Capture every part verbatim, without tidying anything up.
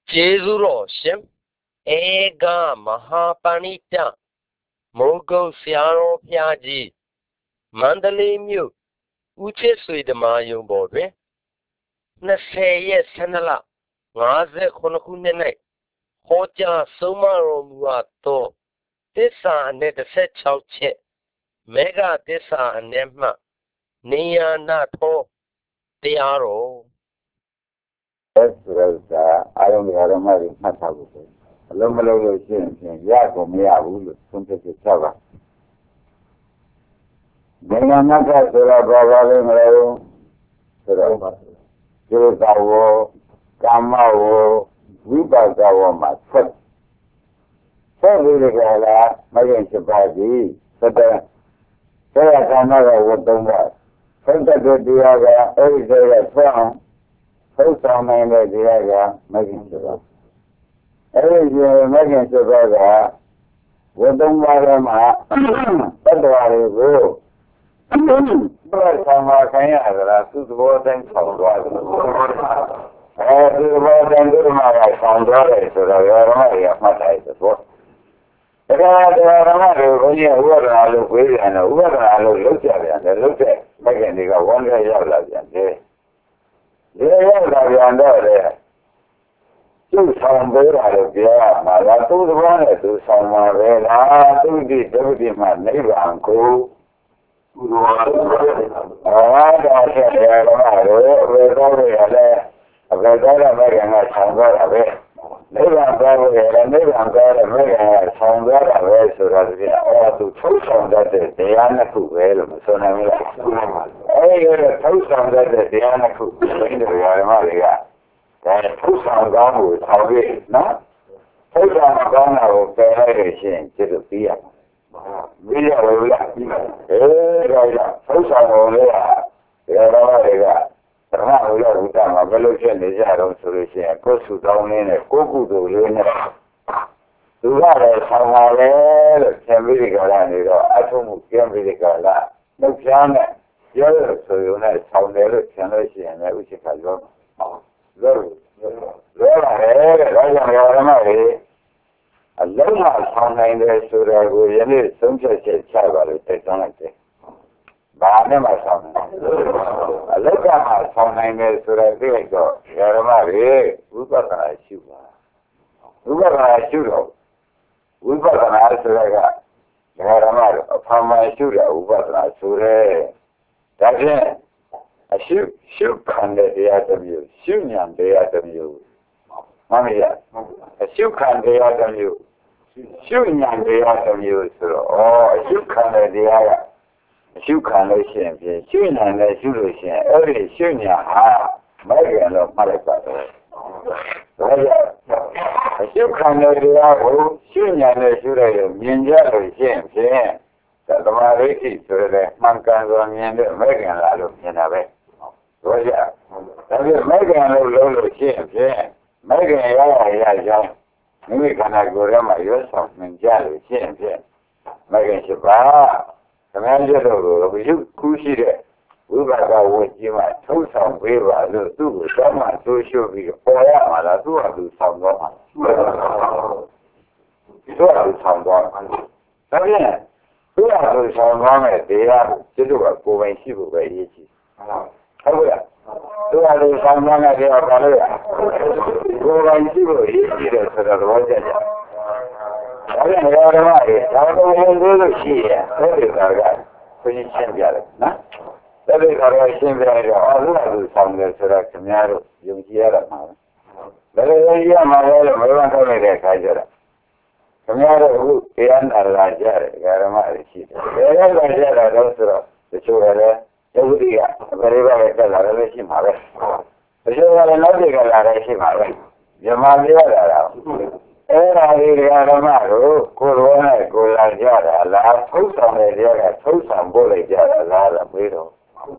ကျေးဇူးတော်ရှင်ဧကမဟာပဏိတမိုးကုတ်ဆရာတော်ဘုရားကြီးမန္တလေးမြို့ဦးချစ်ဆွေဓမ္မာရုံပေါ်တွင်20ရက်12လ59ခုနှစ်၌ဟောကြားဆုံးမတော်မူအပ်သောသစ္စာအနက်16ချက်မေဃသစ္စာအနက်မှနေယာနာထောတရားတော်ဆိုတော့အာရုံရမတွေမှတ်ထားဖို့ပဲအလုံးမလုံးလို့ရှိရင်ရကုန်မရဘူးလို့သုံးဖြတ်ချက်ပါဘယ်မှာမှတ်ဆိုတော့ဘာပါလဲမလဲဆိုတော့ကျေသာဝကာမဝဝိပါကဝမှာဆက်ဆက်ပြီးကြလားမယုံချပါသည်သတ္တဆေယကာမကဝတ္တုံးပါသတ္တတရားကအဲ့ဒီစေရဆွမ်းထုတ်ဆောင်နိုင်တဲ့တရားကမဂ္ဂင်စေပါအဲဒီမဂ္ဂင်စေပါကဝတ္တံပါရမှာတတ္တဝါတွေကိုဘယ်ဆောင်မှာခိုင်းရသလားသူသဘောတိုင်းဆောင်သွားတယ်အဲဒီသဘောတိုင်းဒီမှာကဆောင်သွားတယ်ဆိုတော့ရောဓမတွေကမှတ်လိုက်သဘောဒါကတရားဓမ္မတွေဘုန်းကြီးဥပဒနာလို့ပြေးပြန်တော့ဥပဒနာလို့လုပ်ကြပြန်တယ်လုပ်တဲ့မဂ္ဂင်တွေကဝမ်းရရောက်လာပြန်တယ်ဒီရောက်လာပြန်တော့လေသူ့ဆောင်ပေးတာလို့ပြောရမှာလားသူ့သဘောနဲ့သူဆောင်မှာပဲလားသူဒီတပတိမှာနိဗ္ဗာန်ကိုဘုရားအားဒါဆက်ရတော့တော့ဘယ်တော့ရလဲအဘယ်တော့မှကငါဆောင်သွားတာပဲနိဗ္ဗာန်သွားလို့ရတယ်နိဗ္ဗာန်သွားတယ်မကငါဆောင်သွားတာပဲဆိုတော့ဒီအော်သူထုတ်ဆောင်တတ်တဲ့တရားနှစ်ခုပဲလို့မဆိုနိုင်ဘူးလားအဲဒီလိုထုတ်ဆောင်တတ်တဲ့တရားနှစ်ခုဘယ်လိုရမလဲကဒါထုတ်ဆောင်ကောင်းကိုဆောင်ပြီးနော်ထုတ်ဆောင်ကောင်းတာကိုပယ်လိုက်လို့ရှိရင်ကျတော့ပြီးရမှာပြီးရလို့လားပြီးပါအဲဒါကထုတ်ဆောင်လို့လေရတော်တွေကဓမ္မဝိရဝိတမှာဘယ်လိုဖြစ်နေကြတော့ဆိုလို့ရှိရင်ကိုယ်စုတောင်းနေနဲ့ကိုယ်ကုသိုလ်လေးနဲ့သူကလည်းဆောင်ပါလေလို့သင်္ပြီးဒီကလာနေတော့အထုံးမှုကျမ်းပြီးဒီကလာနှုတ်ချမ်းနဲ့ပြောရဆိုရုံနဲ့ဆောင်တယ်လို့သင်လို့ရှိရင်လည်းဥစ္စာကရောလို့လို့ရတယ်တဲ့ဒါကြောင့်ဓမ္မတွေအလုံးမဆောင်နိုင်တယ်ဆိုတော့ကိုယနေ့သုံးချက်ချက်ချပါလို့တိုက်တွန်းလိုက်တယ်ဘာနဲ့မှဆောင်နိုင်အလောကမှာဆောင်နိုင်တယ်ဆိုတော့သိလိုက်တော့ဓမ္မတွေဝိပဿနာရှုပါဝိပဿနာရှုတော့ဝိပဿနာဆိုတော့ကဓမ္မတွေအဖမ်းမှရှုတဲ့ဝိပဿနာဆိုရဲဒါဖြင့်အရှုရှုခံတဲ့တရားတစ်မျိုးရှုဉာဏ်တရားတစ်မျိုးမှန်မရအရှုခံတရားတစ်မျိုးရှုဉာဏ်တရားတစ်မျိုးဆိုတော့ဩအရှုခံတဲ့တရားကအရှုခံလို့ရှိရင်ဖြင့်ရှုဉာဏ်နဲ့ရှုလို့ရှိရင်အဲ့ဒီရှုဉာဏ်ဟာမိုက်တယ်လို့မှတ်လိုက်ပါတယ်ဒါကြောင့်အရှုခံတဲ့တရားကိုရှုဉာဏ်နဲ့ရှုလိုက်ရင်မြင်ကြလို့ရှိရင်ဖြင့်သမာဓိရှိဆိုတဲ့မှန်ကန်စွာမြင်တဲ့မိုက်ကန်လာလို့မြင်တာပဲတို့ရဒါပြမိုက်ကန်လို့လုံးလို့ရှိရင်ဖြင့်မိုက်ကန်ရရရကြောင်းမိမိခန္ဓာကိုယ်ထဲမှာရွတ်ဆောင်မြင်ကြလို့ရှိရင်ဖြင့်မိုက်ကန်ရှိပါသမန်ကျတော့ကိုဘုခုရှိတဲ့ဝိပါကဝတ်ကြီးမှာထုတ်ဆောင်ပေးပါလို့သူ့ကိုသမ်းမှသိုးရှုပြီးပေါ်ရမှာလားသူ့ဟာသူဆောင်တော့မှာသူ့ဟာသူဆောင်တော့မှာဒါဖြင့်သူ့ဟာသူဆောင်သွားမယ်တရားကိုကျတို့ကကိုယ်ပိုင်ရှိဖို့ပဲအရေးကြီးဟုတ်ကဲ့သူ့ဟာသူဆောင်သွားမယ်တရားဘာလို့ရကိုယ်ပိုင်ရှိဖို့အရေးကြီးတယ်ဆိုတော့သဘောကျကြဒါပြန်ဓမ္မတွေဒါတော့ဝင်လို့ရှိရင်အဲ့ဒီကကဘုရားရှင်းပြတယ်နော်အဲ့ဒီကတော့ရှင်းပြရတော့အလို့သူဆောင်တယ်ဆိုတော့ခင်ဗျားတို့ယုံကြည်ရတာမှာပဲဘယ်လိုရမှာလဲလို့မလွန်ထုတ်နေတဲ့အခါကျတော့ခင်ဗျားတို့အခုတရားနာလာကြတယ်ဓမ္မတွေရှိတယ်တရားနာကြတာတော့ဆိုတော့တချို့လည်းယုတ်တိကဘယ်လိုပဲတက်လာလည်းရှိမှာပဲတချို့ကလည်းနောက်တိကလာလည်းရှိမှာပဲမြမပြောတာတော့အဲ့ဒါဒီဓမ္မတို့ကိုယ်တော်နဲ့ကိုယ်လာကြတာလားထုတ်ဆောင်တဲ့တရားကထုတ်ဆောင်ပို့လိုက်ကြတာလားတော့ပြီးတော့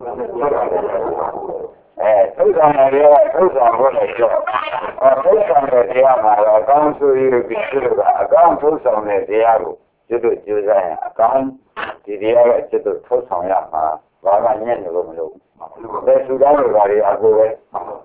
အဲထုတ်ဆောင်တဲ့တရားကထုတ်ဆောင်ပို့လိုက်ကြအဲထုတ်ဆောင်တဲ့တရားမှာတော့အကောင်းဆိုရပြီးသူကအကောင်းထုတ်ဆောင်တဲ့တရားကိုကျွတ်ကျွတ်စားရင်အကောင်းဒီတရားကကျွတ်ထုတ်ဆောင်ရမှာဘာမှညံ့နေလို့မလို့ဘယ်သူသားတွေဘာတွေအကိုပဲရှ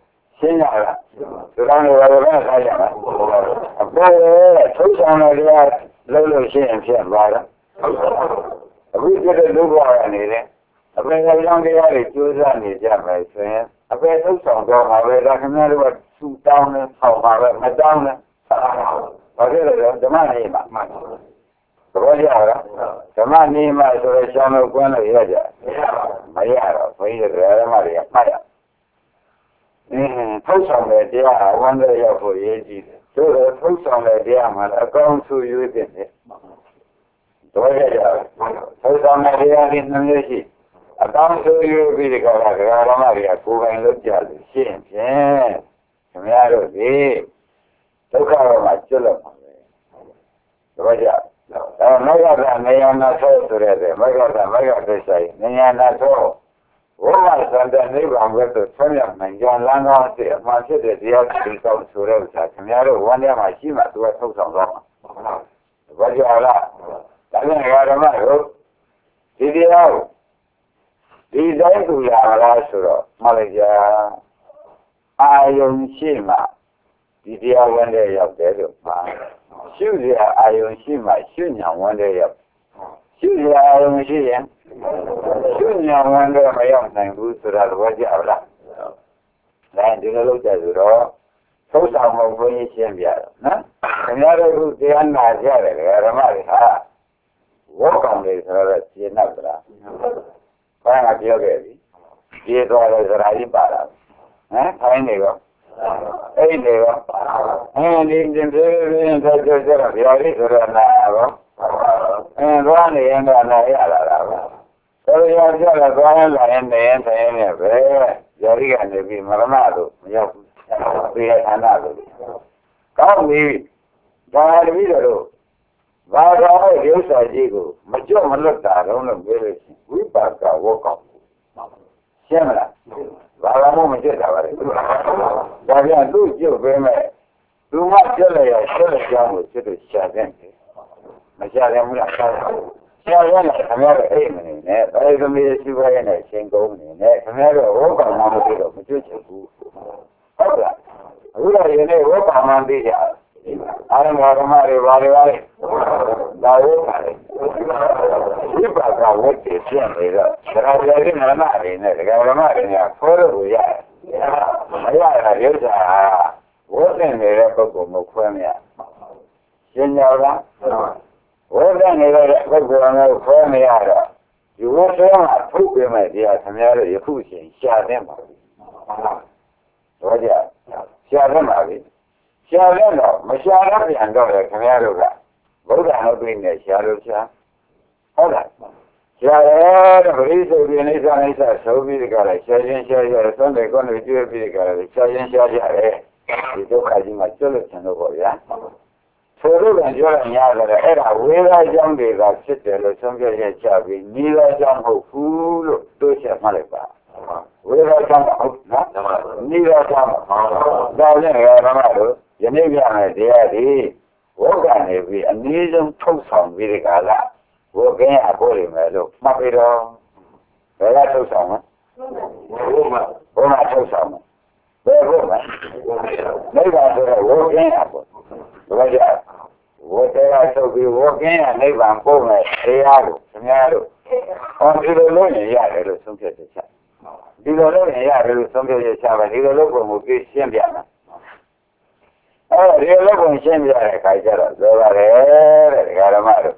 ရှင်းရလားဒီကောင်တွေဘာလို့လဲထားရမှာအပေါ်ထုတ်ဆောင်တဲ့တရားလုံးလို့ရှိရင်ဖြစ်သွားတာအခုပြတဲ့လူဘဝကနေလေအပေကြောင့်တရားတွေကျိုးစားနေကြမယ်ဆိုရင်အပေထုတ်ဆောင်တော့မှာပဲဒါခင်ဗျားတို့ကသူ့တောင်းနဲ့ဆောင်ပါပဲမတောင်းနဲ့ဘာဖြစ်လဲဓမ္မနေမှာမှန်သဘောကျလားဓမ္မနေမှာဆိုတော့ရှောင်းလို့ကွန်းလို့ရကြမရတော့ဘုန်းကြီးတို့ဓမ္မတွေကမှတ်ရအင်းထုတ်ဆောင်တဲ့တရားဝမ်းတဲ့ရောက်ဖို့ရေးကြည့်တယ်တို့တော့ထုတ်ဆောင်တဲ့တရားမှာအကောင်းဆုံးရွေးတင်တယ်သဘောကျလားထုတ်ဆောင်တဲ့တရားဒီနှမျိုးရှိအကောင်းဆုံးရွေးပြီးဒီကရကဓမ္မတွေကကိုယ်ပိုင်လုပ်ကြလို့ရှင်းဖြင့်ခင်ဗျားတို့ဒီဒုက္ခတော့မှကျွတ်လို့ပါပဲသဘောကျအဲမေဃတာနေယနာသောဆိုတဲ့မေဃတာမေဃသစ္စာနေယနာသောဝိမာသံတနိဗ္ဗာန်ဘက်သို့ဆွမ်းရနိုင်ကြလမ်းကောင်းစေအမှန်ဖြစ်တဲ့တရားဒီကောင်းဆိုတဲ့ဥစ္စာခင်ဗျားတို့ဝမ်းထဲမှာရှိမှသူကထုတ်ဆောင်တော့မှာသဘောကျလားဒါကြောင့်ဓမ္မတို့ဒီတရားကိုဒီတိုင်းသူရလားဆိုတော့မှလိုက်ကြအာယုံရှိမှဒီတရားဝန်းတဲ့ရောက်တယ်လို့ပါရှုစရာအာယုံရှိမှရှုညာဝန်းတဲ့ရောက်ရှုစရာအာယုံရှိရင်ရှုညာဝန်းတဲ့မရောက်နိုင်ဘူးဆိုတာသဘောကျလားဒါဒီလိုလုပ်ကြဆိုတော့သုတ်ဆောင်မှုဘုန်းကြီးရှင်းပြတော့နော်ခင်ဗျားတို့ကတရားနာကြတယ်ဓမ္မတွေဟာဝေါကောင်တွေဆိုတော့ရှင်းတော့လားဘာမှပြောခဲ့ပြီပြေးသွားတယ်စရာကြီးပါလားဟမ်ခိုင်းနေတော့အဲ့ဒီတော့အဲဒီပြင်ပြင်းပြင်းဆက်ကြကြတော့ဗျာလေးဆိုတော့နာတော့အဲသွားနေရင်တော့နာရလာတာပါဆိုရကြတော့သွားရင်လာရင်နေရင်ထိုင်ရင်လည်းပဲဗျာလေးကနေပြီးမရဏတို့မရောက်ဘူးပြေရဌာနတို့ကောင်းပြီဒါတပည့်တော်ဘာသာရဲ့ဥစ္စာကြီးကိုမကြော့မလွတ်တာတော့လို့ပြောလို့ရှိရင်ဝိပါကဝေါကောရှင်းမလားဘာသာမို့မကျက်တာပါလေဒါပြန်သူ့ကျုပ်ပဲမဲ့သူမကျက်လိုက်ရကျက်လိုက်ကြောင်းကိုကျက်လို့ရှာတဲ့မရှာတယ်ဘူးလားရှာရတယ်ခင်ဗျားတို့အိမ်မနေနဲ့ဘာလို့သမီးရှိပါရဲ့နဲ့ရှင်ကုန်းနေနဲ့ခင်ဗျားတို့ဝေါကောင်မှမသိတော့မကျွတ်ချင်ဘူးဟုတ်လားအခုတော့ဒီနေ့ဝေါကောင်မှသိကြအားလုံးဓမ္မတွေဘာတွေပါလဲဒါဝေါပါလေဒီပါကဝတ်တယ်ပြန်နေတော့ဒါကြတဲ့နာမတွေနဲ့ဒကာဓမ္မတွေညာခေါ်လို့ရတယ်မရတာရုပ်စာဝတ်တဲ့နေတဲ့ပုဂ္ဂိုလ်မခွဲမရရှင်းကြလားဝတ်တဲ့နေတဲ့ပုဂ္ဂိုလ်မျိုးခွဲမရတော့ဒီဝတ်ဆုံးကထုတ်ပြမယ်တရားခင်ဗျားတို့ယခုချိန်ရှာတဲ့ပါပြီတော့ကြရှာတဲ့ပါပြီရှာတဲ့တော့မရှာတော့ပြန်တော့လေခင်ဗျားတို့ကဘုရားဟုတ်ပြီနဲ့ရှာလို့ရှာဟုတ်လားရှာရဲတဲ့ပရိသေပြိနိစ္စနိစ္စဆိုပြီးကြတယ်ရှာချင်းရှာရသုံးတယ်ကောင်းတွေကျွေးပြီးကြတယ်ရှာချင်းရှာရတယ်ဒီဒုက္ခကြီးမှာကျွတ်လို့ဆင်လို့ပေါ့ဗျာဆိုလို့ပြန်ပြောရညာတယ်အဲ့ဒါဝေဒကြောင့်တွေကဖြစ်တယ်လို့ဆုံးဖြတ်ရချပြီးနိဒာကြောင့်မဟုတ်ဘူးလို့တွေးချက်မှတ်လိုက်ပါဝေဒကြောင့်ဟုတ်နော်နိဒာကြောင့်ဒါလည်းဓမ္မတို့ယနေ့ပြမယ်တရားဒီဝေါကနေပြီးအနည်းဆုံးထုတ်ဆောင်ပြီးဒီကလာဝေါကင်းရပို့ရမယ်လို့မှတ်ပြီးတော့ဘယ်ကထုတ်ဆောင်မလဲဘုရားဘုရားထုတ်ဆောင်ဘယ်ဘုရားနိဗ္ဗာန်ဆိုတော့ဝေါကင်းရပို့ဘယ်ကြဝေါတရားထုတ်ပြီးဝေါကင်းရနိဗ္ဗာန်ပို့မယ်တရားကိုခင်ဗျားတို့ဟောဒီလိုလုပ်ရင်ရတယ်လို့ဆုံးဖြတ်ချက်ဒီလိုလုပ်ရင်ရတယ်လို့ဆုံးဖြတ်ချက်ပါဒီလိုလုပ်ဖို့ကိုပြရှင်းပြမယ်အဲဒီလိုကိုရှင်းပြတဲ့အခါကျတော့ပြောပါတယ်တဲ့ဒကာဓမ္မတို့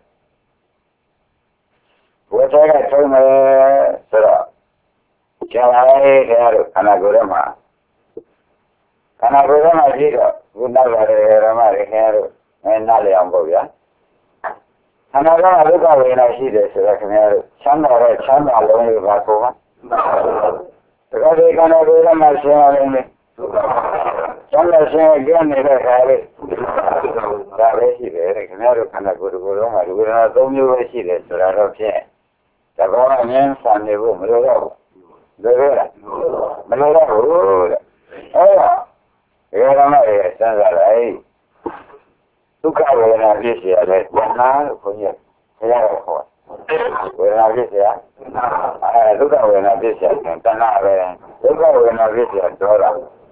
ဘုရားကထုံးမယ်ဆိုတော့ကျန်လာတဲ့ခင်ဗျားတို့ခန္ဓာကိုယ်ထဲမှာခန္ဓာကိုယ်ထဲမှာရှိတော့ဘုရားပါတယ်ဓမ္မတွေခင်ဗျားတို့အဲနားလည်အောင်ပေါ့ဗျာခန္ဓာကဒုက္ခဝေဒနာရှိတယ်ဆိုတော့ခင်ဗျားတို့ချမ်းသာတဲ့ချမ်းသာလုံးလေးပါကိုပါဒါကြတဲ့ခန္ဓာကိုယ်ထဲမှာရှင်းရလိမ့်မယ်ကျန်တဲ့ရှင်ကျန်နေတဲ့ခါလေးဒါပဲရှိတယ်ခင်ဗျားတို့ခန္ဓာကိုယ်ကိုယ်လုံးမှာဝေဒနာသုံးမျိုးပဲရှိတယ်ဆိုတာတော့ဖြင့်တဘောအမြင်ဆန်နေဖို့မလိုတော့ဘူးလိုရလားမလိုတော့ဘူးတဲ့အဲ့တော့ဒီကနေ့ရဲ့စံစားလိုက်ဒုက္ခဝေဒနာဖြစ်เสียတယ်ဝဏ္ဏလို့ခေါ်ရတယ်ဆရာကခေါ်ဝေဒနာဖြစ်เสียအဲဒုက္ခဝေဒနာဖြစ်เสียတယ်တဏှာပဲဒုက္ခဝေဒနာဖြစ်เสียဒေါသ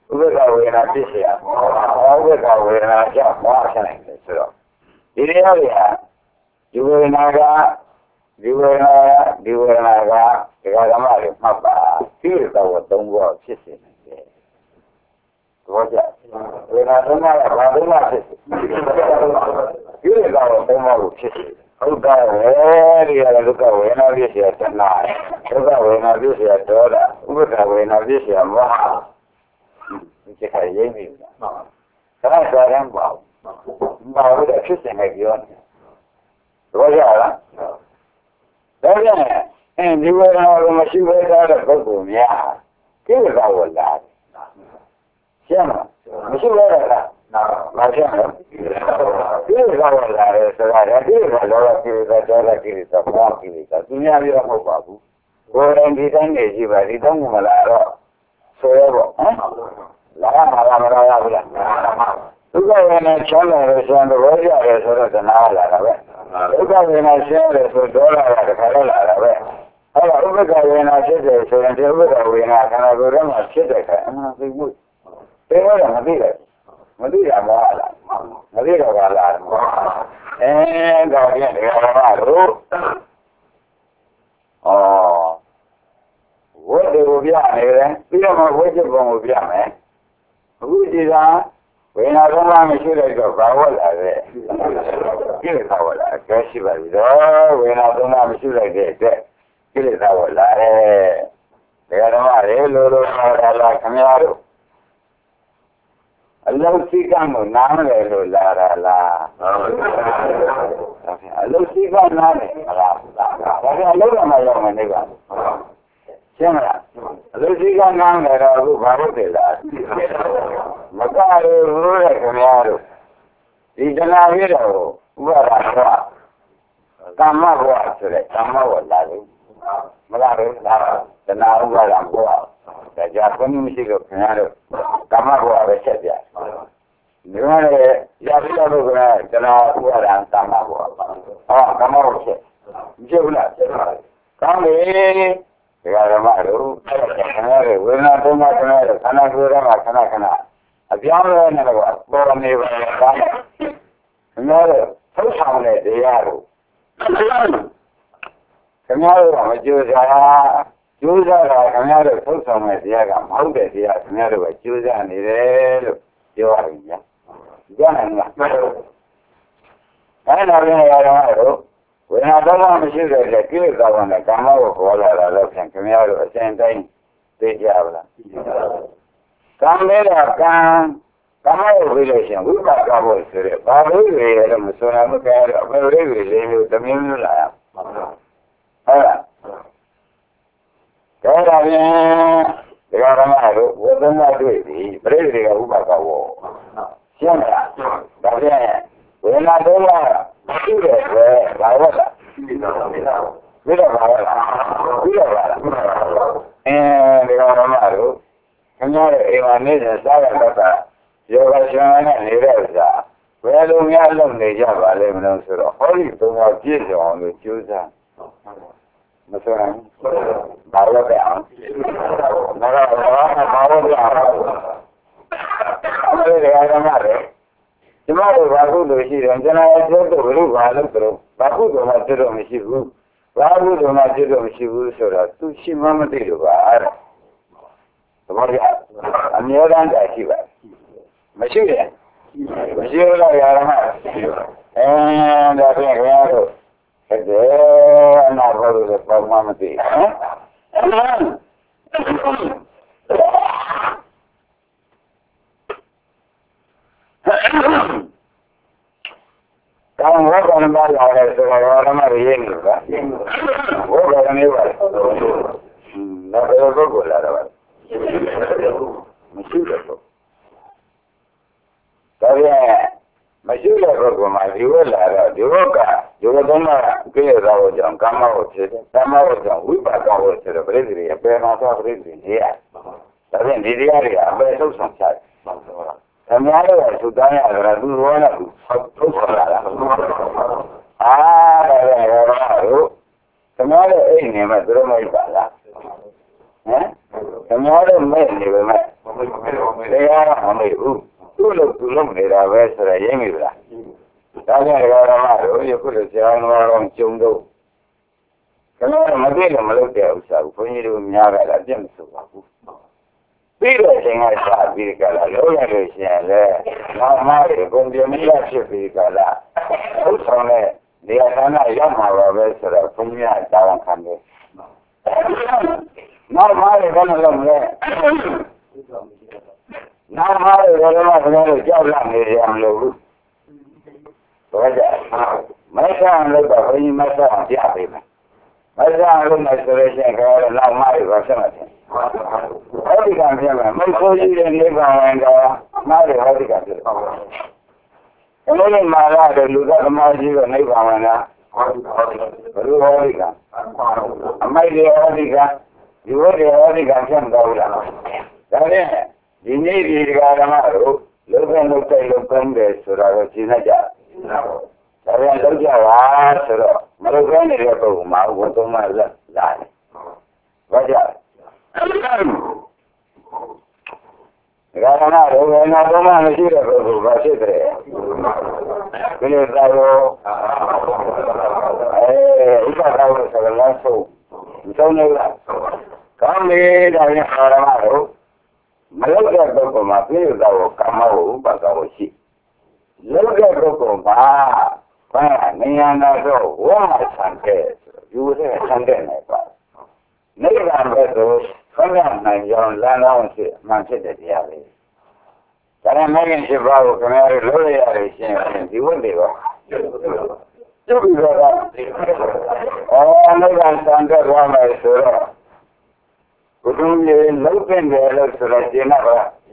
ဥပ္ပခဝေဒနာဖြစ်เสียဥပ္ပခဝေဒနာကြောင့်မောဟဖြစ်နိုင်တယ်ဆိုတော့ဒီတရားတွေကဒီဝေဒနာကဒီဝေဒနာဒီဝေဒနာကဒီကဓမ္မတွေမှတ်ပါဒီလိုတော့သုံးဖို့ဖြစ်စေနိုင်တယ်ဘောကြဝေဒနာသုံးပါးကဘာသုံးပါးဖြစ်ဒီလိုတော့သုံးပါးကိုဖြစ်စေဟုတ်ကဲ့ဒီရဒုက္ခဝေဒနာဖြစ်เสียတဏှာဒုက္ခဝေဒနာဖြစ်เสียဒေါသဥပ္ပခဝေဒနာဖြစ်เสียမောဟဒီခါရိမ့်ပြီလားဒါကစားရမ်းပါဘူးဘာလို့လဲဖြစ်နေကြပြောနေဘောကြလားဒါကြောင့်အဲဒီဝေဒနာကိုမရှိဘဲသားတဲ့ပုဂ္ဂိုလ်များကိလေသာကိုလာတယ်ရှင်းမလားမရှိဘဲလားမရှင်းဘူးကိလေသာကိုလာတယ်ဆိုတာကကိလေသာလောကကိလေသာဒေါသကိလေသာမောဟကိလေသာသူများပြောမဟုတ်ပါဘူးကိုယ်တိုင်ဒီတိုင်းနေရှိပါဒီတော့မလာတော့ဆိုရပေါ့ဟမ်လာမှာလာမလာရဘူးလားဒုက္ခဝေဒနာချမ်းသာတယ်ဆိုရင်ဘောကြတယ်ဆိုတော့တဏှာလာတာပဲဒုက္ခဝေဒနာရှင်းတယ်ဆိုဒေါသကတခါတော့လာတာပဲအဲ့ဒါဥပ္ပခဝေဒနာဖြစ်တယ်ဆိုရင်ဒီဥပ္ပခဝေဒနာခန္ဓာကိုယ်ထဲမှာဖြစ်တဲ့ခါအမှန်သိမှုသိလို့ရမသိတယ်မသိရမောဟလားမသိတော့ပါလားအဲဒါပြန်ဒီကမှာတို့ဩဝတ်တယ်ကိုပြနေတယ်ပြီးတော့မှဝိจิตပုံကိုပြမယ်အခုဒီကဝေဒနာသုံးပါးမရှိလိုက်တော့ဘာဝတ်လာလဲကိလေသာဝတ်လာအကျရှိပါပြီတော့ဝေဒနာသုံးပါးမရှိလိုက်တဲ့အတွက်ကိလေသာဝတ်လာတယ်ဒါဓမ္မတွေလိုလိုလာလာခင်ဗျားတို့အလုံးစိကံကိုနားမလဲလို့လာတာလားအလုံးစိကံနားတယ်မလားဒါကအလုံးကမှရောက်မယ်နေပါရှင်းမလားအလုံးစိကံနားတယ်တော့အခုဘာလို့တည်လားမကရဘူးတဲ့ခင်ဗျားတို့ဒီတဏှာပြည့်တော့ဥပါဒဘဝကမ္မဘဝဆိုတဲ့ကမ္မဘဝလာလို့မလားဘူးလားတဏှာဥပါဒဘဝဒါကြောင့်ဘယ်နည်းမရှိလို့ခင်ဗျားတို့ကမ္မဘဝပဲဆက်ပြဒီမှာလည်းရပြလို့ကတဏှာဥပါဒကမ္မဘဝဟောကမ္မဘဝဆက်မရှိဘူးလားကောင်းပြီဒီကဓမ္မတို့ခင်ဗျားတို့ဝေဒနာသုံးပါးခင်ဗျားတို့ခန္ဓာကိုယ်ထဲမှာခဏခဏအပြောင်းလဲနေတော့ပေါ်နေပါလားခင်ဗျားတို့ထုတ်ဆောင်တဲ့တရားတို့ခင်ဗျားတို့ကမကြိုးစားကြိုးစားတာခင်ဗျားတို့ထုတ်ဆောင်တဲ့တရားကမဟုတ်တဲ့တရားခင်ဗျားတို့ကကြိုးစားနေတယ်လို့ပြောရတယ်ညာကြားနိုင်လားအဲ့ဒါလည်းရတော့တို့ဝေဒနာတော့မရှိတဲ့ကိလေသာတွေနဲ့ကာမကိုခေါ်လာတာတော့ဖြင့်ခင်ဗျားတို့အစဉ်တိုင်းသိကြပါလားကံလေးကကံကံကိုပြီးလို့ရှိရင်ဝိပါကဖို့ဆိုရဲဘာလို့ရရလဲမဆိုနိုင်ဘူးကြတော့ဘယ်လိုလဲလေးမျိုးတမျိုးမျိုးလာရဟုတ်လားဒါဒါဖြင့်ဒီကရမတို့ဝိသနာတွေ့ပြီပြိတိကဥပါကဝရှင်းလားဒါဖြင့်ဝေဒနာတော့ရှိတယ်ပဲဘာလို့လဲပြီးတော့ပြီးတော့ဘာလဲပြီးတော့ဘာလဲအဲဒီကရမတို့ခင်ဗျားရဲ့အိမ်မှာနေတဲ့စားရတော့ကယောဂရှင်နဲ့နေတဲ့ဥစ္စာဘယ်လိုများလုပ်နေကြပါလဲမလို့ဆိုတော့ဟောဒီသုံးပါးပြည့်စုံအောင်လို့ကြိုးစားမဆိုရင်ဘာလို့လဲအောင်ငါကဘာလို့လဲအောင်အဲ့ဒီအရမ်းရတယ်ကျမတို့ဘာလို့လို့ရှိတယ်ကျွန်တော်အကျိုးတို့ဘယ်လိုဘာလို့ဆိုတော့ဘာလို့တော့မှကျွတ်တော့မရှိဘူးဘာလို့တော့မှကျွတ်တော့မရှိဘူးဆိုတော့သူရှိမှမသိလို့ပါအဲ့ဒါသဘောကျအများတန်းတိုက်ရှိပါမရှိတယ်မရှိတော့ရရမှာအဲဒါပြန်ရတော့တဲ့နာဘောလို့ပေါ့မှမသိဟမ်ကောင်းဘောကလည်းပါလာတယ်ဆိုတော့ဓမ္မရင်းနေပါဘောကလည်းနေပါနောက်တော့ပုဂ္ဂိုလ်လာတော့မရှိတော့ဘူးဒါပြန်မရှိတဲ့ပုဂ္ဂိုလ်မှာဒီဝက်လာတော့ဒီဝက်ကဒီဝက်သုံးပါးကိလေသာကိုကြောင့်ကာမကိုဖြစ်တယ်ကာမကိုကြောင့်ဝိပါကကိုဆိုတော့ပြိတ္တိရပေနာသောပြိတ္တိကြီးရဒါပြန်ဒီတရားတွေအပေထုတ်ဆောင်ချတယ်အများကြီးကသုတန်းရတယ်သူရောနဲ့သူထုတ်ဆောင်လာတာအာဒါလည်းရောတော့သမားရဲ့အိမ်နေမှာသူတို့မဟုတ်ပါလားဟမ်သမားရဲ့မဲ့နေပဲမဲ့တရားကမမေ့ဘူးသူ့လို့သူ့လုံးနေတာပဲဆိုရရင်းမိလားဒါကြောင့်ဓမ္မတို့ယခုလိုဆရာတော်တော်ကျုံတော့ခဏမသိလို့မလုပ်တဲ့ဥစ္စာကိုဘုန်းကြီးတို့များကြတာပြည့်မစုပါဘူးပြီးတဲ့အချိန်ကစပြီးကြလားလုံးရလို့ရှိရင်လည်းငါမားတွေကုန်ပြမရဖြစ်ပြီးကြလားဥစ္စာနဲ့နေရာဌာနရောက်မှာပါပဲဆိုတော့ဘုန်းကြီးကတောင်းခံတယ်နောက်မားတွေဘယ်လိုလုပ်မလဲနောက်မားတွေဘယ်လိုမှမလို့ကြောက်လန့်နေရမလို့ဘူးဘာကြမဆန်းလို့တော့ဘုန်းကြီးမဆန်းပြပေးမယ်မဆန်းလို့မဆိုလို့ရှိရင်ကတော့နောက်မားတွေဘာဖြစ်မှာလဲဟောဒီကံပြမယ်မဆိုးကြီးတဲ့နိဗ္ဗာန်ဝင်တော့မားတွေဟောဒီကံပြတယ်ဘယ်လိုမှလာတဲ့လူသားသမားကြီးကနိဗ္ဗာန်ဝင်တာဟောဒီကဘယ်လိုဟောဒီကအမိုက်တွေဟောဒီကဒီဝတ်တွေဟောဒီကဖြစ်မတော်ဘူးလားဒါနဲ့ဒီနေ့ဒီဓမ္မတို့လုံးဝလုံးတိုက်လုံးကောင်းတယ်ဆိုတာကိုရှင်းကြဒါပြန်လုံးကြပါဆိုတော့မလုံးကောင်းနေတဲ့ပုံမှာဝန်သုံးမှလာလာတယ်ဘာကြောင့်ဒါကနာတော့ဘယ်နာတော့မှမရှိတဲ့ပုဂ္ဂိုလ်ဘာဖြစ်တယ်ဘယ်လိုသာရောအဲဥပဒါလို့ဆိုတော့ဆုံးမဆုံးလို့လားကောင်းလေဒါနဲ့အာရမတို့မလုပ်တဲ့ပုဂ္ဂိုလ်မှာပြည့်စုံသောကာမဝဥပဒါကိုရှိလုပ်တဲ့ပုဂ္ဂိုလ်မှာဘာနေရနာတော့ဝါဆံတဲ့ယူတဲ့ဆံတဲ့နေပါနိဗ္ဗာန်ပဲဆိုဆံရနိုင်ကြောင်းလမ်းလောင်းဖြစ်မှန်ဖြစ်တဲ့တရားပဲဒါနဲ့မဂ္ဂင်ရှိပါကိုခင်ဗျားတို့လုပ်ရရရှင်ဒီဝတ်တွေပါကျုပ်ပြီးတော့အော်နိဗ္ဗာန်ဆံတဲ့သွားမယ်ဆိုတော့ဘုရားကြီးလုံးတဲ့တယ်လို့ဆိုတော့ရှင်းတော့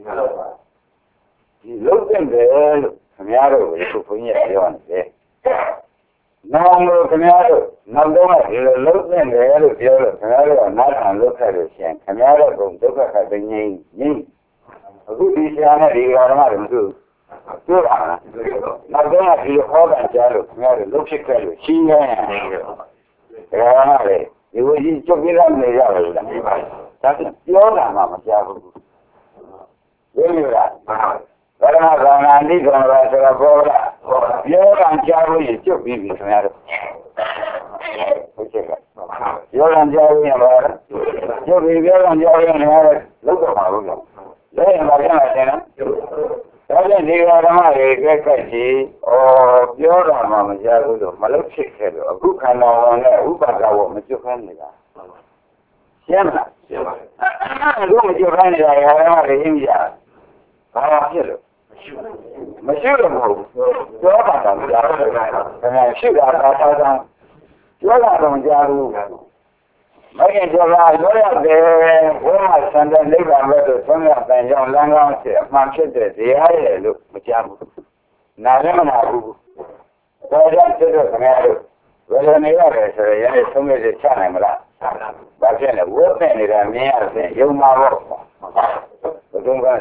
ဒီလုံးတဲ့တယ်လို့ခင်ဗျားတို့ကိုဘုန်းကြီးပြောနေတယ်။နောင်လို့ခင်ဗျားတို့နောက်တော့ဒီလိုလုံးတဲ့တယ်လို့ပြောလို့ခင်ဗျားတို့ကနားခံလို့ခဲ့လို့ရှင်ခင်ဗျားတို့ကဒုက္ခခတ်ငြိမ်းငြိမ်းအခုဒီဆရာနဲ့ဒီဃာရမတွေမသိဘူးပြောတာလားနောက်တော့ဒီလိုဟောတာကြားလို့ခင်ဗျားတို့လုံးဖြစ်ခဲ့လို့ရှင်းရရင်ဒါကလည်းဒီဝကြီးချုပ်ပြလိုက်နေရပါလို့လားဒါကပြောတာမှမကြားဘူးဝိနည်းလားဗရမသာနာနိဂံပါဆိုတော့ဘောလားပြောတာကြားလို့ရကျုပ်ပြီးပြီခင်ဗျားတို့ဟုတ်ကဲ့ပြောတာကြားရင်ပါလားကျုပ်ပြီးပြောတာကြားရင်လည်းလုံးတော့မှာဘူးလားလဲရင်ပါပြန်လာတယ်နော်ဒါကြောင့်ဒီဃာဓမ္မတွေကက်ကက်ကြီးဩပြောတာမှမကြားဘူးလို့မလုပ်ဖြစ်ခဲ့လို့အခုခန္ဓာဝင်နဲ့ဥပါဒဝမကျွတ်ခိုင်းနေတာရှင်းလားရှင်းပါပြီအခုမကျွတ်ခိုင်းနေတာဃာဓမ္မတွေအင်းကြီးဘာဖြစ်လို့မရှိလို့မဟုတ်ဘူးပြောတာတော့ကြားတယ်ခင်ဗျာရှိတာသာသာသာပြောတာတော့ကြားဘူးမဂ္ဂင်ကျော်လာပြောရတယ်ဘုရားဆန္ဒနိဗ္ဗာန်ပဲဆိုဆုံးရတဲ့ကြောင့်လမ်းကောင်းဖြစ်အမှန်ဖြစ်တဲ့တရားရဲ့လို့မကြားဘူးနားလည်းမနာဘူးဒါကြောင့်ဖြစ်တော့ခင်ဗျားတို့ဘယ်လိုနေရလဲဆိုရင်လည်းဆုံးရချနိုင်မလားဘာဖြစ်လဲဝတ်တဲ့နေတာမြင်ရတဲ့ယုံမှာပေါ့ဘယ်တုန်းက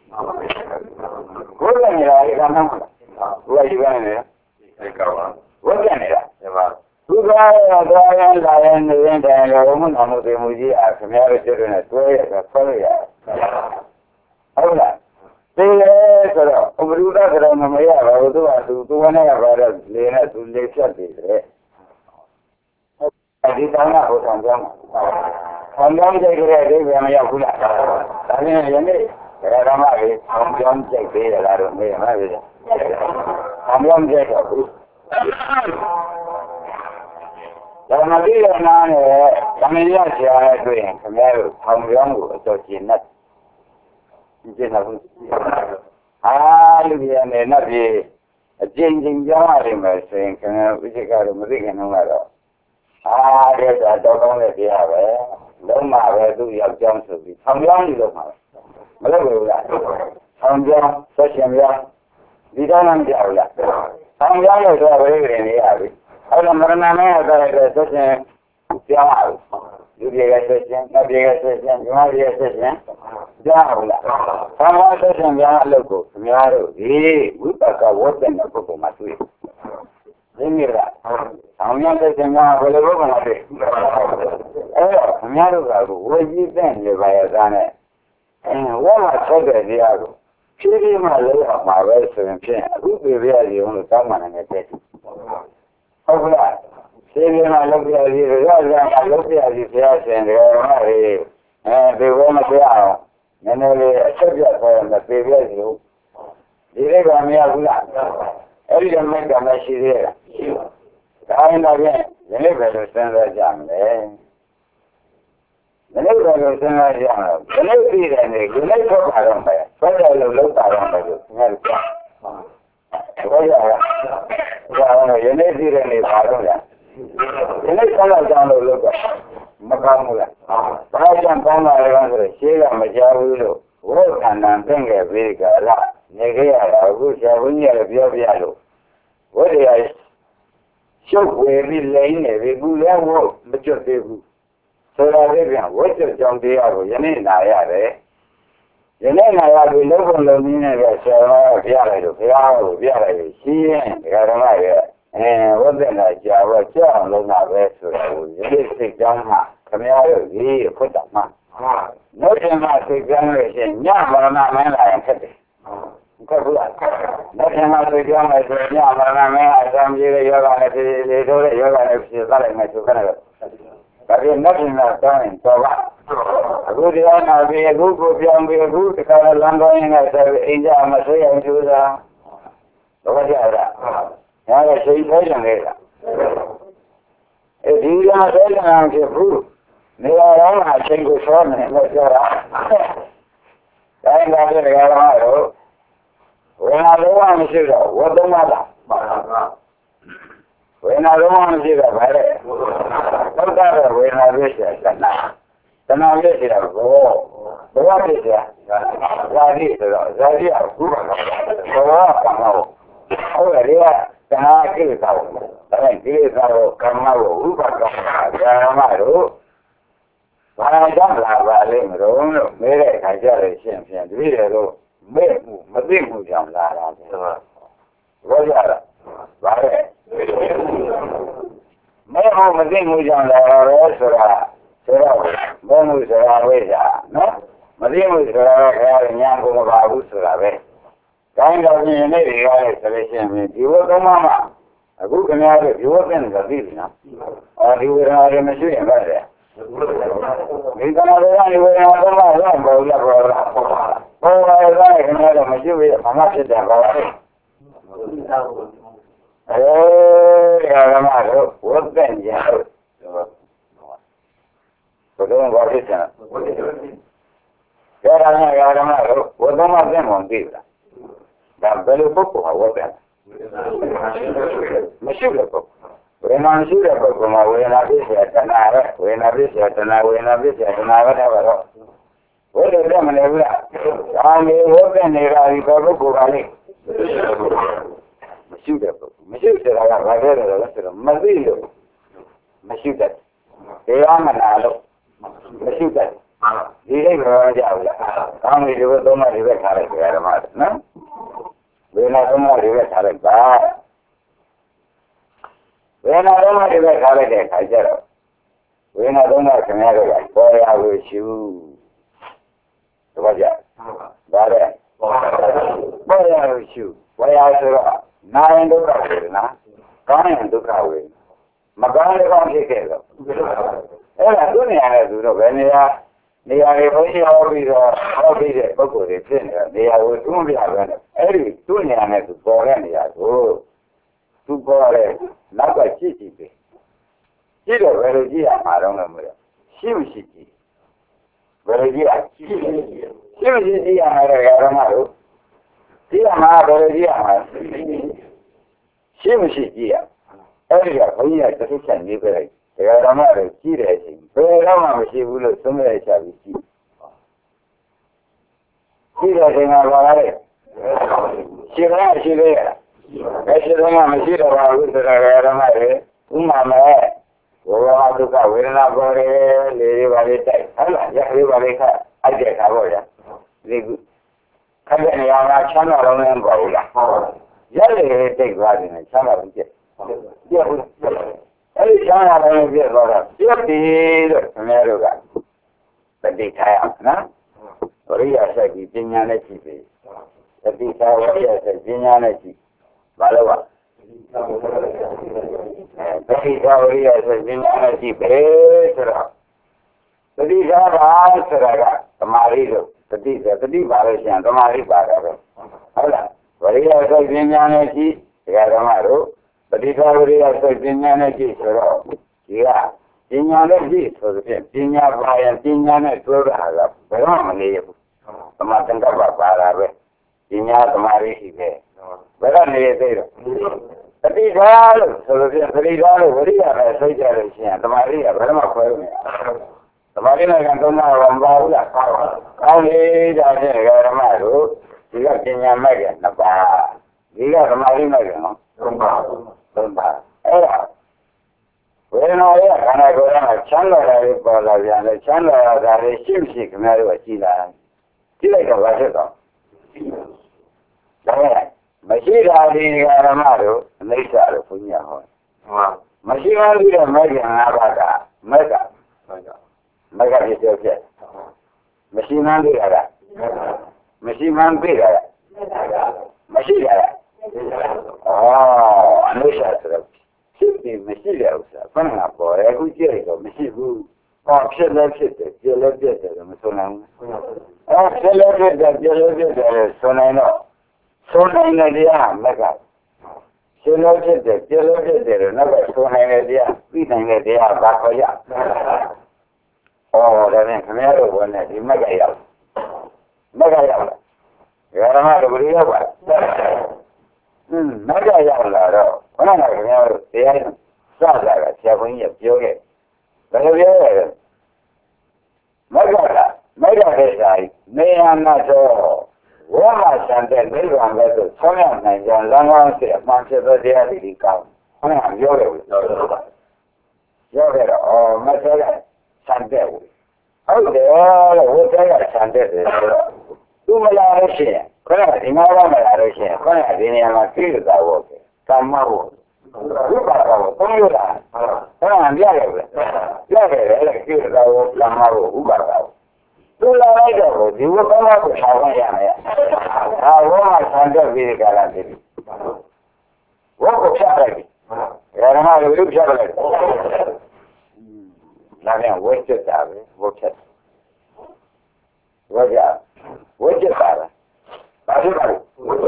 ကိုယ်လည်းနေတာကမှမလားဘုရားကြီးကနေတယ်ကောပါဝတ်တဲ့နေတာဒီမှာသူကရောသွားရင်လာရင်နေရင်တိုင်ရောမနာမှုတွေမူကြီးအားခင်ဗျားတို့ကျတော့နဲ့တွဲရတာဆွဲရဟုတ်လားဒီလေဆိုတော့ဥပဒုဒကရမမရပါဘူးသူကသူသူနဲ့ကပါတော့လေနဲ့သူလေဖြတ်နေတယ်ဒီတောင်းကဟိုဆောင်ကြောင်းဆောင်ကြောင်းကြိုက်ကြတဲ့အိဗယ်မရောက်ဘူးလားဒါနဲ့ယနေ့ဓမ္မတွေဆောင်ကြောင်းကြိုက်သေးတယ်လားတော့မေးမှာပဲဆောင်ကြောင်းကြိုက်တော့ဘူးဒါမှမဟုတ်နာနဲ့သမီးရဆရာနဲ့တွေ့ရင်ခင်ဗျားတို့ဆောင်ကြောင်းကိုအတော်ကျင်နဲ့ကျင်တာဘူးအာလူကြီးနဲ့နတ်ကြီးအကျဉ်းချင်းကြောင်းရတယ်မယ်ဆိုရင်ခင်ဗျားဥစ္စာကတော့မသိခင်တော့ကတော့အာတဲ့တော့ကောင်းတဲ့တရားပဲလုံးမှာပဲသူ့ယောက်ျောင်းဆိုပြီးဆောင်ကြောင်းကြီးလုံးမှာမလုပ်ဘူးလားဆောင်ကြောင်းဆက်ရှင်ပြဒီတော့မှမကြောက်လားဆောင်ကြောင်းလို့ဆိုဝိရိယနေရပြီအဲ့တော့မရဏနဲ့အဲ့ဒါလည်းဆက်ရှင်ပြောင်းအောင်လူကြီးရဲ့ဆက်ရှင်၊နတ်ကြီးရဲ့ဆက်ရှင်၊မြမကြီးရဲ့ဆက်ရှင်ပြောင်းအောင်လားဆောင်းဝဆက်ရှင်ပြောင်းအလုပ်ကိုခင်ဗျားတို့ဒီဝိပဿနာဝတ်တဲ့ပုဂ္ဂိုလ်မှာတွေ့ရင်းရတာအောင်ရတဲ့သင်္ကန်းဘယ်လိုလုပ်မလဲအဲ့တော့ခင်ဗျားတို့ကဝေကြီးတဲ့နေပါရဲ့သားနဲ့ဝါမှာဆက်တဲ့တရားကိုဖြည်းဖြည်းမှလည်းအောင်ပါပဲဆိုရင်ဖြင့်အခုပြေပြရစီအောင်လို့တောင်းမှန်နေတယ်ဟုတ်ကလားဖြည်းဖြည်းမှလုပ်ပြရစီရောရရလုပ်ပြရစီဘုရားရှင်တော်မှာလေအဲဒီဘုမပြအောင်နည်းနည်းလေးအချက်ပြခေါ်ရင်ပြေပြရစီဟုတ်ဒီလေးကမရဘူးလားအဲ့ဒီကမဲ့ကမရှိသေးလားရှိပါဒါရင်တော့ဖြင့်ဒီနေ့ပဲလို့စဉ်းစားကြမယ်ဒီနေ့ပဲလို့စဉ်းစားကြမယ်ဒီနေ့ပြည်တယ်နေဒီနေ့ထွက်ပါတော့မယ်ထွက်တယ်လို့လောက်ပါတော့မယ်လို့ငါတို့ပြောဟုတ်ရလားဒါတော့ဒီနေ့ပြည်တယ်နေပါတော့လားဒီနေ့ဆက်လောက်ကြောင်းလို့လောက်တော့မကောင်းဘူးလားဘာကြောင့်ကောင်းတာလဲဆိုတော့ရှေးကမကြောက်ဘူးလို့ဝိသန္တန်ပြင်ခဲ့ပြီးကြလားနေကြရတာအခုဆရာဘုန်းကြီးကပြောပြလို့ဝိတရားရှုပ်ဝေပြီးလိမ့်နေပြီဘူးလည်းဝတ်မကျွတ်သေးဘူးဆိုတော့ဒီပြန်ဝတ်ကျွတ်ကြောင်းတရားကိုယနေ့နာရတယ်ယနေ့နာရပြီလုံးဝလုံးနည်းနဲ့ပဲဆရာတော်ပြရတယ်လို့ဘုရားကိုပြရတယ်ရှင်းရင်ဒကာဓမ္မရဲ့အဲဝတ်တဲ့နာကြာတော့ကြောက်အောင်လုံးတာပဲဆိုတော့ယနေ့စိတ်ကြောင်းမှာခမရတို့ကြီးဖွတ်တော်မှာဟာနောက်တင်မှာစိတ်ကြောင်းလို့ရှိရင်ညမရဏမင်းလာရင်ဖြစ်တယ်ဟုတ်ကဲ့လားနောက်ထပ်မှသိကြမယ်ဆိုရင်ညမရဏမင်းအစံကြီးရဲ့ယောဂနဲ့ဒီလေတို့ရဲ့ယောဂနဲ့ဖြစ်သွားလိုက်မယ်ဆိုကြတယ်ဒါပြင်နောက်ထပ်မှတောင်းရင်တော့ပါအခုတရားနာပြီးအခုကိုပြောင်းပြီးအခုတခါလမ်းကောင်းရင်လည်းဆိုအိမ်ကြမဆွေးအောင်ကြိုးစားတော့ကြရတာညာရဲ့စိတ်ထဲကြံခဲ့တာအဲဒီကထဲကြံဖြစ်ဘူးနေရာတော့အချိန်ကိုဆောနေလို့ပြောတာတိုင်းကားတဲ့ကောင်ကတော့ဝေနာလုံးဝမရှိတော့ဝတ်သုံးပါလားဝေနာလုံးဝမရှိတော့ဗါတဲ့သုတ္တရဝေနာပြည့်တဲ့တဏှာတဏှာပြည့်တဲ့ဘောဘောပြည့်တဲ့ဇာတိဆိုတော့ဇာတိကခုပါတော့ဘောကံမောဟုတ်တယ်လေတဏှာကိလေသာကိုဒါနဲ့ကိလေသာကိုကံမောကိုဥပကံဓမ္မတို့ဘာကြောင့်လာပါလိမ့်မလို့လို့မဲတဲ့အခါကျတော့ရှင်းပြန်တပည့်တယ်လို့မဲ့မှုမသိမှုကြောင့်လာတာဆိုတော့ဘောရတာဗါတဲ့မဲ့မှုမသိမှုကြောင့်လာတော့ဆိုတာဆိုတော့ဘုံမှုဆိုတာဝိဇ္ဇာနော်မသိမှုဆိုတာတော့ခါရညာကိုမပါဘူးဆိုတာပဲတိုင်းတော်ရှင်နေတွေကလည်းဆိုလို့ရှိရင်ဒီဝတ်သုံးပါးမှာအခုခင်ဗျားတို့ဒီဝတ်တဲ့ကသိပြီနော်အော်ဒီဝေဒနာတွေမရှိရင်ပါလေဒီကနေ့ကနေဝေဒနာတော့တော့ဘောရပေါ်လာပေါ်လာပေါ်လာတဲ့ခင်ဗျားတို့မရှိဘူးဘာမှဖြစ်တယ်ပါလေအဲဒီကမှတော့ဝတ်တဲ့ကြတော့ဘယ်တော့မှဖြစ်ချင်တယ်ဒါကလည်းကမှတော့ဝတ်တော့မှသိမှမသိဘူးလားဒါဘယ်လိုပုဂ္ဂိုလ်ဟာဝတ်တယ်မရှိဘူးပုဂ္ဂိုလ်ဝေဒနာရှိတဲ့ပုဂ္ဂိုလ်မှာဝေဒနာပြည့်စုံတဏှာပဲဝေဒနာပြည့်စုံတဏှာဝေဒနာပြည့်စုံတဏှာပဲတော့ဝိတ္တမနေဘူးလားဒါမျိုးဝတ်တဲ့နေတာဒီပုဂ္ဂိုလ်ကလေမရှိတဲ့ပုဂ္ဂိုလ်မရှိတဲ့ကဘာလဲလဲဆိုတော့မသိလို့မရှိတဲ့တရားမနာလို့မရှိတဲ့ဒီလေးပြောကြဘူးလားကောင်းပြီဒီဘက်သုံးပါးဒီဘက်ထားလိုက်ကြရမှာနော်ဝေဒနာသုံးပါးဒီဘက်ထားလိုက်ပါဝေဒနာသုံးပါးဒီဘက်ထားလိုက်တဲ့အခါကျတော့ဝေဒနာသုံးပါးခင်ဗျားတို့ကပေါ်ရလို့ရှုတော့ကြဒါတဲ့ပေါ်ရလို့ရှုပေါ်ရဆိုတော့နာရင်ဒုက္ခဝေဒနာကောင်းရင်ဒုက္ခဝေဒနာမကောင်းတဲ့ကောင်းဖြစ်ခဲ့တော့အဲ့ဒါသူ့နေရာနဲ့သူတော့ဘယ်နေရာနေရာတွေဘုန်းကြီးဟောပြီးတော့ဟောပြီးတဲ့ပုဂ္ဂိုလ်တွေဖြစ်နေတာနေရာကိုသူ့မပြပဲနဲ့အဲ့ဒီသူ့နေရာနဲ့သူပေါ်တဲ့နေရာကိုသူပေါ်တဲ့နောက်ကကြည့်ကြည့်ပဲကြည့်တော့ဘယ်လိုကြည့်ရမှာတော့လဲမလို့ရှိမရှိကြည့်ဘယ်လိုကြည့်ရရှိမရှိကြည့်ရှိမရှိကြည့်ရမှာတော့ဓမ္မတို့ကြည့်ရမှာဘယ်လိုကြည့်ရမှာရှိမရှိကြည့်ရအဲ့ဒီကဘုန်းကြီးကတစ်ချက်နေပြလိုက်တရားဓမ္မတွေကြည့်တဲ့အချိန်ဘယ်တော့မှမရှိဘူးလို့သုံးရချပြီးကြည့်ကြည့်တဲ့အချိန်မှာဘာလဲရှိရရှိရအဲ့ဒီတော့မှမရှိတော့ပါဘူးဆိုတော့တရားဓမ္မတွေဥမာမဲ့ဘောဓဒုက္ခဝေဒနာပေါ်တယ်လေတွေပါလေးတိုက်ဟုတ်လားရလေးပါလေးခအိုက်တဲ့ခါပေါ့ဗျာဒီခုခက်တဲ့နေရာမှာချမ်းသာတော့လည်းမပေါ့ဘူးလားရလေတိတ်သွားတယ်ချမ်းသာဘူးပြည့်ပြည့်ဘူးအဲ့ဒီချမ်းသာလည်းပြည့်သွားတာပြည့်ပြီလို့ခင်ဗျားတို့ကတတိထားရအောင်နော် Korea sai di pignane ci tapi saya saya pignane ci balawa tapi Korea sai pignane ci besar jadi saya serah kemari tu tadi tadi baru siang kemari baru ada Korea sai pignane ci ya kemaru tadi Korea sai pignane ci serah ya pignane ci serah pignane bayar pignane serah berapa ni Teman apa para Inya kemari sih Berapa nih itu? Tapi kalau solusi tadi kalau beri apa saya cari sih kemari ya berapa kau ni? Kemari nak kantor orang baru lah. Kau ni dah ni kalau malu jika kinya macam apa? Jika kemari macam apa? Apa? Eh. Bueno, ya karena orang chandra dari pola yang chandra dari simsi kemari wajib Tidak kau baca tak? Jangan. Masih ada di negara malu, Malaysia ada punya orang. Masih ada di mereka apa dah? Mereka, mereka di Turki. Masih ada ada. Masih ada. Masih ada. Oh, Malaysia sudah. Sini masih ada usah. Mana apa? Aku cakap itu masih bu. Oh, saya lebih saya lebih saya macam Oh, saya lebih saya lebih saya sonai no. Sonai no dia, mereka. Saya lebih saya lebih saya, nak sonai no dia, pinai no dia, apa ya? Oh, dah ni kami ada buat ni, mereka ya, mereka ya. Kalau mana beri apa? Hmm, mereka ya lah. Orang nak kami ada dia, sahaja siapa ni juga. Kalau dia ada, mereka mereka besar, mereka nak so, orang santai mereka angkat tu, semua nak jangan langgar se, macam dia di kau, orang jauh, jauh, oh macam santai, oh dia, oh dia santai tu, tu malah sih, kalau di mana malah sih, kalau di ni amat kiri tahu, kamu. Lupa tahu, tunggu dah. Orang dia ada, dia ada, kita tahu, lama lupa tahu. Tu lama itu, dia pun aku sama yang ya. Ah, orang sangat biri kalah diri. Orang siapa lagi? Yang mana itu siapa lagi? Namanya wajib tahu, wajib. Wajib, wajib tahu. Baru baru.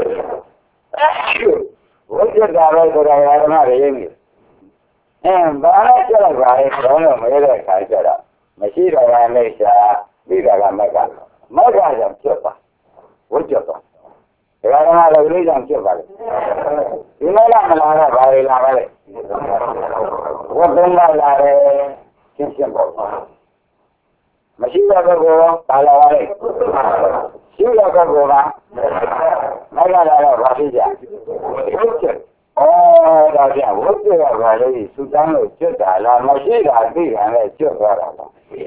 Wajib tahu itu yang mana ini? Eh, banyak cara baik kalau mereka kaya cara. Masih orang Malaysia, tidak mereka. Mereka jam siapa? Wajib tahu. Kalau mana lagi jam siapa? Ini lah malah baik lah baik. Wajib malah siapa? Masih ada orang kalau baik. Siapa kan orang? Mereka ada bahasa. Wajib. Oh, dah dia, wujud apa lagi? Sudah wujud dah lah, masih dah di mana wujud berapa?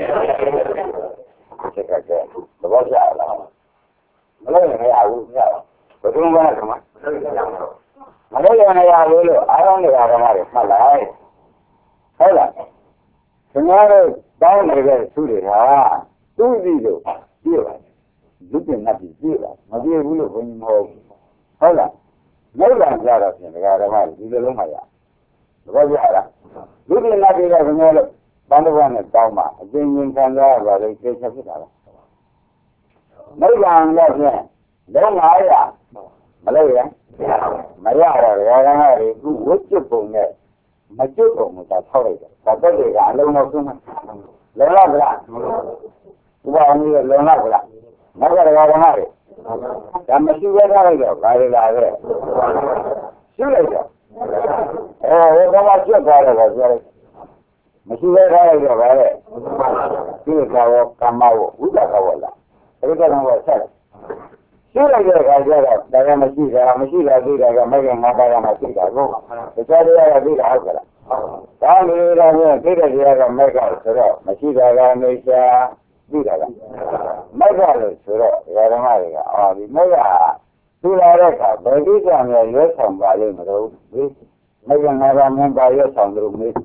Cakap ke, lepas apa? Malah ni aku ni, betul mana semua? Malah ni aku lu, orang ni orang mana? Malah, ada. Sebenarnya tahun mereka sudah, ha, tu dia, dia, dia nabi dia, nabi bulu pun mau, ada. Mereka jalan sini, negara mana? Di dalam mana? Lepas jalan, dulu nak kita punya bantuan tahu mah, jengin kanda bagai kerja kita. Mereka angkat ni, dalam ayah, Malaysia, Malaysia orang hari itu wujud punya, maju punya tak tahu itu. Tapi dia kalau nak semua, lelah berat, buat ni lelah berat. Mereka orang hari. Dan masih ada lagi, ada lagi. Sudah ada. Eh, orang macam ada lagi. Masih ada lagi, ada. Kita tahu kamau, udah tahu lah. Kita tahu apa? Sudah ada ada. Dalam masih ada, masih ada ada. Mereka ada masih ada. Kita ada ada ada. Kalau ada kita ada mereka sudah masih ada Malaysia. Tidak kan? Mereka suruh, orang mereka, ah, mereka tu mereka bagi kami ya sambil mereka, mereka mereka membayar ya sambil mereka.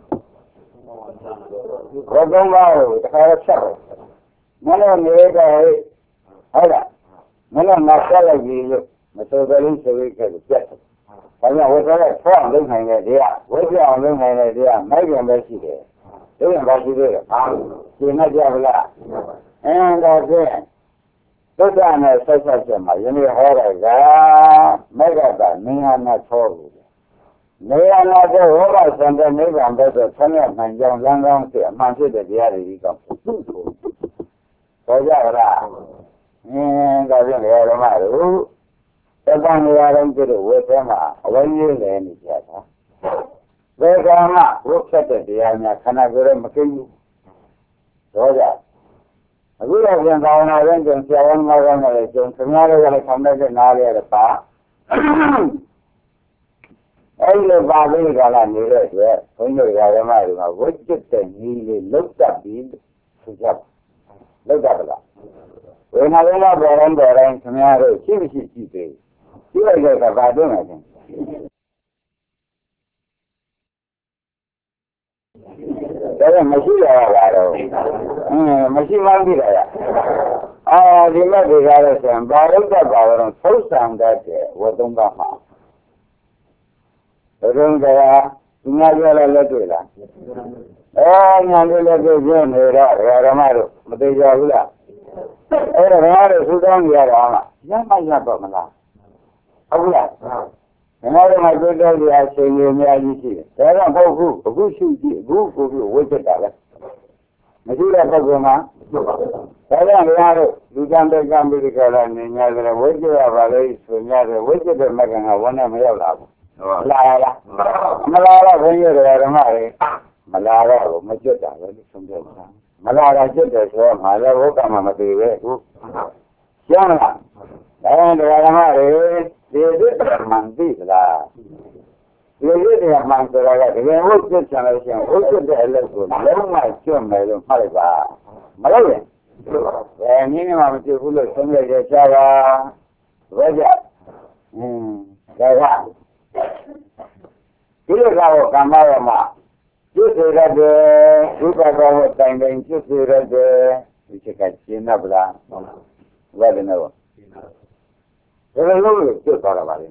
Orang baru, sekarang siapa? Mana mereka ဟုတ်လားမင်းကဆက်လိုက်ပြီလို့မတော်တယ်လို့ဆိုပြီးခဲ့ပြတ်တယ်။ဒါကြောင့်ဝိသရဆောင်းလုပ်နိုင်တဲ့တရားဝိသရအောင်လုပ်နိုင်တဲ့တရားမိုက်ပြန်ပဲရှိတယ်။တို့ရင်ပါရှိသေးတယ်။ဟာရှင်းနေကြဗလား။အင်းဒါဖြင့်သုဒ္ဓနဲ့ဆက်ဆက်ချက်မှာယနေ့ဟောတာကမေဃတာနိယနာသောဘူး။နိယနာသောဟောတာစံတဲ့နိဗ္ဗာန်ဘက်သို့ဆင်းရဲနိုင်ကြောင်းလမ်းကောင်းစေအမှန်ဖြစ်တဲ့တရားတွေကြီးကသူ့ကိုပြောကြလား။အင်းဒါဖြင့်လေဓမ္မတို့သတ္တနေရာတိုင်းကျတော့ဝိသဲမှာအဝိဇ္ဇလည်းနေကြတာဘယ်ကမှဝိဖြတ်တဲ့တရားများခန္ဓာကိုယ်ရဲ့မကိန်းဘူးတော့ကြအခုတော့ပြန်သာဝနာရင်ကျန်ဆရာဝန်မောင်းနေတယ်ကျန်ခင်ဗျားတို့ကလည်းခံတဲ့နားလေးရပါအဲ့လိုပါပြီးကြလာနေတဲ့အတွက်ဘုန်းကြီးဓမ္မတွေကဝိจิตတဲ့နည်းလေးလုတ်တတ်ပြီးဆိုကြလုတ်တတ်ပါလားဝေနာလေးတော့ပေါ်တိုင်းပေါ်တိုင်းခင်ဗျားတို့ရှိမရှိရှိသေးရှိလိုက်တဲ့ကဘာတွေ့မှာလဲဒါကမရှိရပါတော့အင်းမရှိမှန်းသိတယ်အာဒီမဲ့ဒီကားလို့ဆိုရင်ဘာလို့တတ်ပါတော့သုတ်ဆံတတ်တဲ့ဝတ်သုံးပါးမှာဘယ်တော့ကဒီများပြောလဲလက်တွေ့လားအဲညာလေးလက်တွေ့ပြနေတော့ဓမ္မတို့မသိကြဘူးလားအဲ့ဒါဓမ္မတို့သုတောင်းကြရတာမှရမရတော့မလားဟုတ်လားဓမ္မတို့မှာတွေ့တဲ့နေရာချိန်ကြီးအများကြီးရှိတယ်ဒါတော့မဟုတ်ဘူးအခုရှိကြည့်အခုကိုပြီးဝိကျက်တာလဲမရှိတဲ့ပုဂ္ဂိုလ်မှာဒါကြောင့်ဓမ္မတို့လူကံတဲ့ကံပြီးကြလာနေ냐တယ်ဝိကျက်ရပါလေဆို냐တယ်ဝိကျက်တဲ့မကံကဝန်းနဲ့မရောက်လာဘူးလာလားမလာတော့ဘုန်းကြီးတွေကဓမ္မတွေမလာတော့မကျွတ်တာပဲလို့ဆုံးဖြတ်တာမလာတာကျွတ်တယ်ဆိုတော့ငါလည်းဘုက္ကမမသိပဲအခုရှင်းလားဒါတော့ဓမ္မတွေဒီလိုမှန်ပြီလားဒီလိုတရားမှန်ဆိုတာကတကယ်ဟုတ်ကျွတ်ချင်လို့ရှိရင်ဟုတ်ကျွတ်တဲ့အလုပ်ကိုလုံးဝကျွတ်မယ်လို့မှတ်လိုက်ပါမလုပ်ရင်ဘယ်နည်းမှမကျွတ်ဘူးလို့ဆုံးဖြတ်ရကြပါဘယ်ကြအင်းဒါကဒီလိုကတော့ကမ္မရမကျွတ်စေတဲ့ဒုက္ခကောတိုင်တိုင်ကျွတ်စေတဲ့ဒီချက်ကရှင်းတော့ဗလားဝေဒနာရောဘယ်လိုလုပ်လို့ကျွတ်သွားတာပါလဲ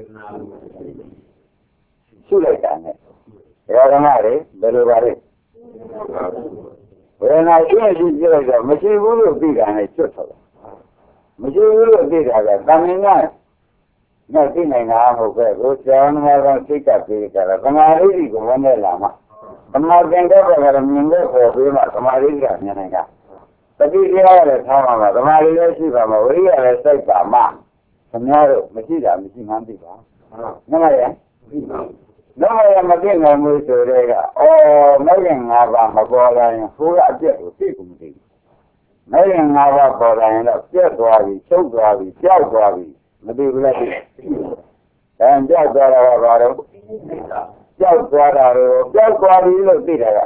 ရှုလိုက်တာနဲ့ဓမ္မတွေဘယ်လိုပါလဲဝေဒနာရှင်းရှင်းပြလိုက်တော့မရှိဘူးလို့သိတာနဲ့ကျွတ်သွားတာမရှိဘူးလို့သိတာကတမင်ကနဲ့သိနိုင်တာမဟုတ်ပဲကိုယ်ကျောင်းမှာကစိတ်ကပြေကြတာသမာဓိကိုဝင်နေလာမှသမာဓိတဲ့ဘက်ကလည်းမြင်တဲ့ပေါ်ပြီးမှသမာဓိကမြင်နိုင်တာတတိတရားလည်းထားမှာပါသမာဓိလည်းရှိပါမှာဝိရိယလည်းစိတ်ပါမှာခင်ဗျားတို့မရှိတာမရှိမှန်းသိပါမှန်ပါရဲ့တော့ရမသိနိုင်ဘူးဆိုတဲ့ကအော်မဂ္ဂင်၅ပါးမပေါ်လာရင်ဟိုကအပြည့်ကိုသိကုန်မသိဘူးမဂ္ဂင်၅ပါးပေါ်လာရင်တော့ပြတ်သွားပြီချုပ်သွားပြီကြောက်သွားပြီမသိဘူးလားအဲကြောက်သွားတာကဘာလို့ကြောက်သွားတာကိုကြောက်သွားပြီလို့သိတယ်က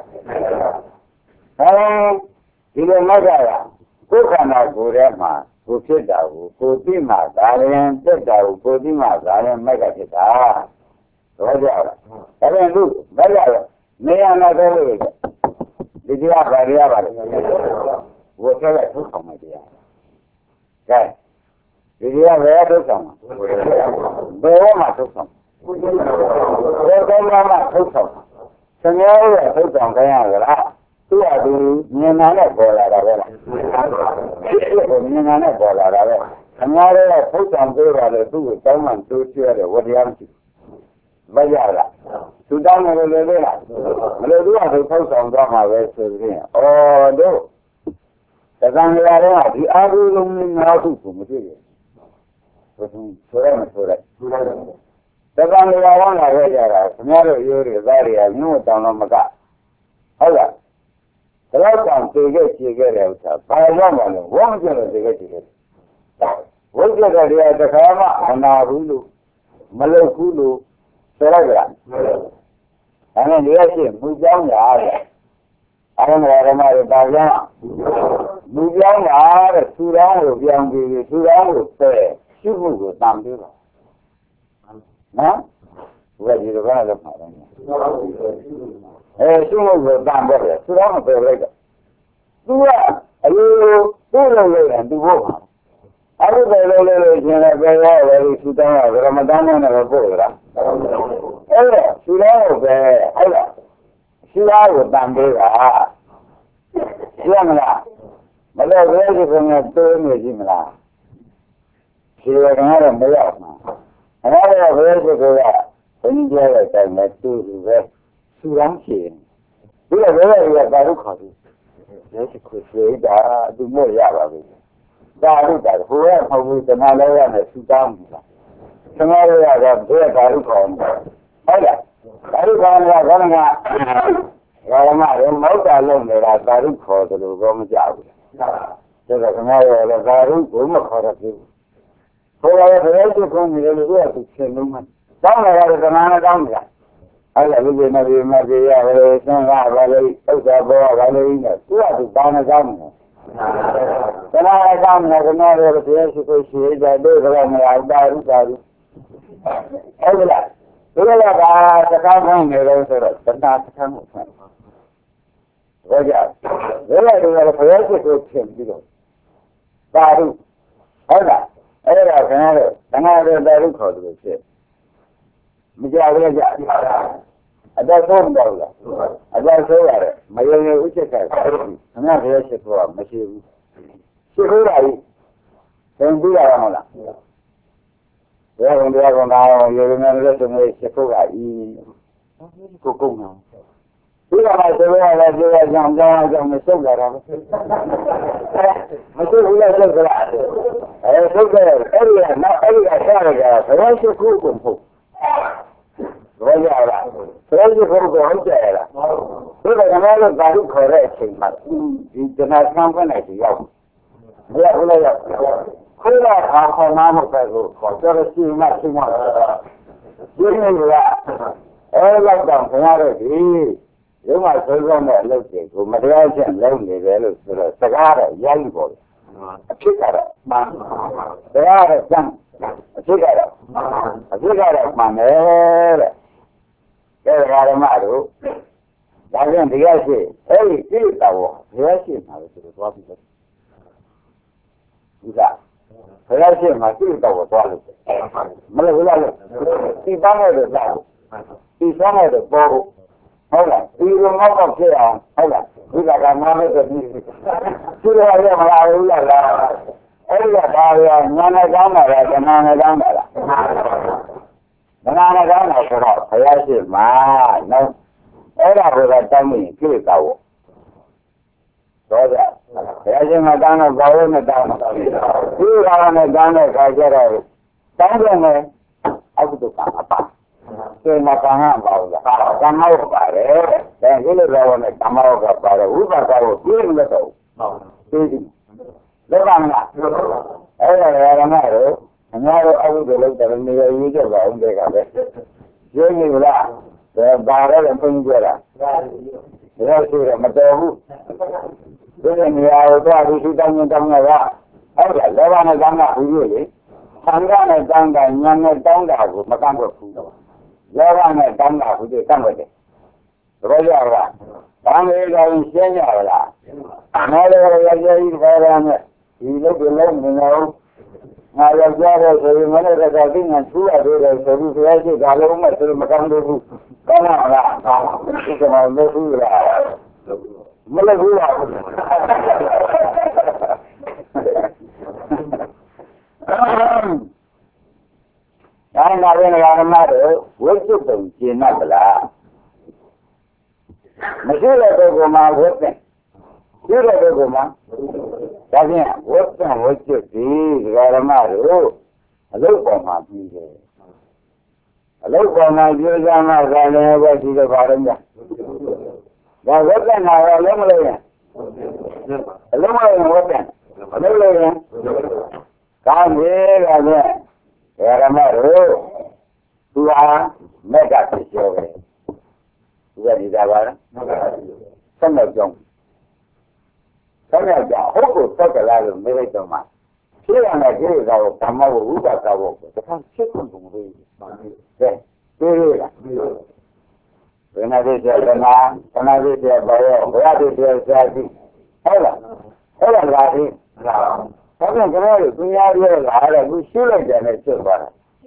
အဲဒီလိုမဂ္ဂကကိုယ်ခန္ဓာကိုယ်ထဲမှာကိုဖြစ်တာကိုကိုသိမှသာရင်တက်တာကိုကိုသိမှသာရင်မဂ္ဂဖြစ်တာတော့ကြလားဒါပြန်လို့မဂ္ဂကနေရာနာတော့လို့ဒီတရားပါရရပါလေဝတ်ခဲ့ထုတ်ဆောင်မှတရားကဲဒီတရားဘယ်ထုတ်ဆောင်ဘယ်မှာထုတ်ဆောင်ဘယ်ကောင်းမှထုတ်ဆောင်ဆင်ရဲရဲ့ထုတ်ဆောင်ခိုင်းရကြလားသူ့အတူမြင်နာနဲ့ပေါ်လာတာပဲလားမြင်နာနဲ့ပေါ်လာတာပဲခင်ဗျားတို့ထုတ်ဆောင်ပေးပါလေသူ့ကိုတောင်းမှတိုးကျွဲတယ်ဝတရားမရှိမရလားသူတောင်းတယ်လို့လေလားမလို့သူကသူထုတ်ဆောင်သွားမှာပဲဆိုရင်ဩတို့တက္ကသိုလ်ရတဲ့ဒီအာရုံလုံးနဲ့ငါ့ခုကိုမတွေ့ရဘူးဆိုရမယ်ဆိုလိုက်တက္ကသိုလ်ရဝန်းလာခဲ့ကြတာခင်ဗျားတို့ရိုးတွေသားတွေကမြို့တောင်တော့မကဟုတ်လားဘယ်တော့တောင်သိခဲ့ကြည့်ခဲ့တဲ့ဥစ္စာဘာရောက်မှလဲဝမ်းမကျလို့သိခဲ့ကြည့်ခဲ့ဝိဇ္ဇာတရားတစ်ခါမှမနာဘူးလို့မလုပ်ဘူးလို့ဆိုလိုက်ကြလားဒါနဲ့ဒီရရှိမူကြောင်းညာတဲ့အာရမဓမ္မတွေပါကြမူကြောင်းညာတဲ့သူတော်ကိုပြောင်းပြီးသူတော်ကိုဆဲရှုမှုကိုတန်ပြီးတော့နော်ဘယ်လိုလဲလည်းမှာတယ်အဲရှုမှုကိုတန်ပြီးတယ်သူတော်ကိုပြောလိုက်တော့သူကအလိုသူ့လိုလို့ရင်သူ့ဘုရားအခုပဲလို့လို့ရှင်လည်းပဲရောပဲသူတောင်းရမတန်းနဲ့ပဲပို့ရတာအဲ့ဒါသူလည်းပဲအဲ့ဒါရှိသားကိုတန်ပေးတာရှိရမလားမလို့ဘယ်လိုဆိုနေတိုးနေရှိမလားရှိရကတော့မရောက်မှာအဲ့ဒါဘယ်လိုဆိုတော့ဘယ်ကြီးရဲ့တိုင်မဲ့သူ့လူပဲသူတောင်းရှိဒီကဘယ်လိုလဲကာရုခါပြီးလက်ရှိကိုဆွေးတာသူမို့ရပါပြီဒါတို့တာဟိုကမဟုတ်ဘူးတမန်လေးရနဲ့သူတောင်းနေတာသမားလေးကတော့ဘယ်ကာရုခေါ်နေဟုတ်လားကာရုခေါ်နေတာခေါင်းကဘာမှမမောက်တာလုံးနေတာကာရုခေါ်တယ်လို့တော့မကြောက်ဘူးဒါတော့သမားလေးလည်းကာရုကိုမခေါ်ရဘူးဟိုကလည်းဘယ်လိုခုံနေလဲလို့ကသူသင်လုံးမတောင်းလာတယ်တမန်နဲ့တောင်းနေတာအဲ့ဒါလူတွေနဲ့ဒီမှာကြည့်ရတယ်သင်္ဃဘာလို့ဥစ္စာဘောဘာလို့နဲ့သူကသူတောင်းနေတောင်းနေသမားကောင်းတယ်ကနော်ရတဲ့ရှိကိုရှိတဲ့တို့ကလည်းမအောင်တာဥစ္စာကြီးဟုတ်လားဒီလိုကတကားကောင်းနေလို့ဆိုတော့တဏှာတစ်ခါမှဆန်းတော့ကြဘယ်လိုလဲဘုရားရှိခိုးဖြစ်ပြီးတော့တာရုဟုတ်လားအဲ့ဒါခင်ဗျားတို့တဏှာတွေတာရုခေါ်တယ်ဖြစ်မကြရကြအတော့ဆုံးတော့လားအတော့ဆုံးရတယ်မယုံရဥစ္စာကခင်ဗျားဘုရားရှိခိုးကမရှိဘူးရှိခိုးတာကြီးသင်ပြီးရမှာလားဘယ်ကောင်တရားကောင်သားရေရမယ်လို့ဆိုနေရှိခိုးကဤကိုကုန်းအောင်ဒီကမှာဆိုရလဲပြောရအောင်ကြောင်းကြောင်းမဆုတ်လာတာမဆုတ်ဘူးလားဆုတ်ကြလားအဲဆုတ်ကြတယ်အဲ့ဒီကနောက်အဲ့ဒီကဆက်ရကြဘယ်လိုရှိခိုးကုန်ဖို့ဘာကြလားဘယ်လိုရှိခိုးကုန်ဟုတ်ကြလားဒီကမှာလည်းဘာလို့ခေါ်တဲ့အချိန်မှာဒီတဏှာဆန်းခွင့်နဲ့ရောက်ဘယ်လိုလဲခွေးလာခေါ်ခေါ်နားမပဲကိုခေါ်ကြရစီမစီမဒီနေ့ကအဲလောက်တော့ခင်ဗျားတို့ဒီရုံးမှာဆုံးဆုံးတဲ့အလုပ်တွေကိုမတရားချင်းလုပ်နေတယ်လို့ဆိုတော့စကားတော့ရိုက်ပေါ်တယ်အဖြစ်ကတော့မှန်တရားတော့စမ်းအဖြစ်ကတော့အဖြစ်ကတော့မှန်တယ်တဲ့ကဲဓမ္မတို့ဒါပြန်တရားရှိအဲ့ဒီပြည့်တော်တရားရှိမှာလို့ဆိုတော့သွားပြီးတော့ဒီကဘုရားရှိခိုးပြည့်တော်သွားလို့မလို့ဘူးလားဒီပန်းနဲ့တော့ဒီဆောင်နဲ့တော့ပေါ်ဟုတ်လားဒီလိုငေါ့တော့ဖြစ်အောင်ဟုတ်လားဒီကကနားနဲ့တော့ဒီသူရရမလာဘူးလားအဲ့ဒီကဒါရညာနဲ့ကောင်းတာလားဓမ္မနဲ့ကောင်းတာလားဓမ္မနဲ့ကောင်းတာဆိုတော့ဘုရားရှိခိုးနော်အဲ့ဒါကိုတော့တောင်းရင်ပြည့်တော်တော့ကြဘုရားရှိခိုးတောင်းတော့ဘာလို့မတောင်းဘူးဒီကောင်နဲ့တောင်းတဲ့ခါကျတော့တောင်းတယ်နဲ့အကုသိုလ်ကအပါကျေမကံကပါဘူးလားကမ္မောပါတယ်ဒါကြည့်လို့တော့နဲ့ကမ္မောကပါတယ်ဥပ္ပါဒကိုပြည့်လို့တော့ဟုတ်ပြီလောကမှာအဲ့ဒါရရမှာတော့အများတို့အကုသိုလ်လုပ်တယ်နေရာရေးကြပါအောင်တဲ့ကပဲရင်းနေလားဒါဘာလဲပုံကြတာဒါရှိရမတော်ဘူးဒီနေရာကိုသွားပြီးတောင်းတောင်းရတာအဲ့ဒါလောကနဲ့ကံကဘူးလေသံဃာနဲ့တန်တာညာနဲ့တောင်းတာကိုမကန့်ကွက်ဘူးလောကနဲ့တန်တာကိုကန့်ကွက်တယ်ဘယ်လိုရလဲဘာမေးကြရင်ရှင်းရလားနားလေရရကြီးခေါ်ရမယ်ဒီလိုဒီလိုမင်းတို့ငါရောက်ကြတဲ့ဆိုရင်မနေ့ကတည်းကသူ့ရတယ်ဆိုပြီးဆိုရရှိဒါလုံးမဲ့သူမကန့်ဘူးကောင်းလားကောင်းဒီကမှာမဟုတ်ဘူးလားမလုပ်ဘူးလားဒါနာရင်ဓမ္မတို့ဝိသုတုံကျင်납လားမရှိတဲ့ပုဂ္ဂိုလ်မှာဝိသင်ရှိတဲ့ပုဂ္ဂိုလ်မှာဒါဖြင့်ဝိသင်ဝိသုတိဓမ္မတို့အလုတ်ပေါ်မှာပြီးတယ်အလုတ်ပေါ်မှာပြောကြမှာကလည်းပဲရှိတဲ့ဘာလို့လဲဒါဝိသင်နာရောလုံးမလို့ရင်အလုံးမလို့ရင်ဝိသင်အလုံးလို့ရင်ကောင်းပြီကလည်းဓမ္မတို့သူဟာမက်ကဖြစ်ကျော်ပဲသူကဒီသာပါလားဆက်မဲ့ကြောင်းဆက်မဲ့ကြောင်းဟုတ်ကိုသက်ကလာလို့မေးလိုက်တော့မှဖြစ်ရတဲ့ဒီကောင်ဓမ္မကိုဥပ္ပါဒကိုတခါဖြစ်ကုန်ကုန်လေးပါနေတယ်ပြေးရလားဘယ်နာဖြစ်တဲ့ကနာကနာဖြစ်တဲ့ဘောရောဘုရားဖြစ်တဲ့စာတိဟုတ်လားဟုတ်လားလားဒီဘာလို့ကျွန်တော်တို့သူများပြောလာတယ်သူရှုလိုက်တယ်နဲ့ကျွတ်သွားတာ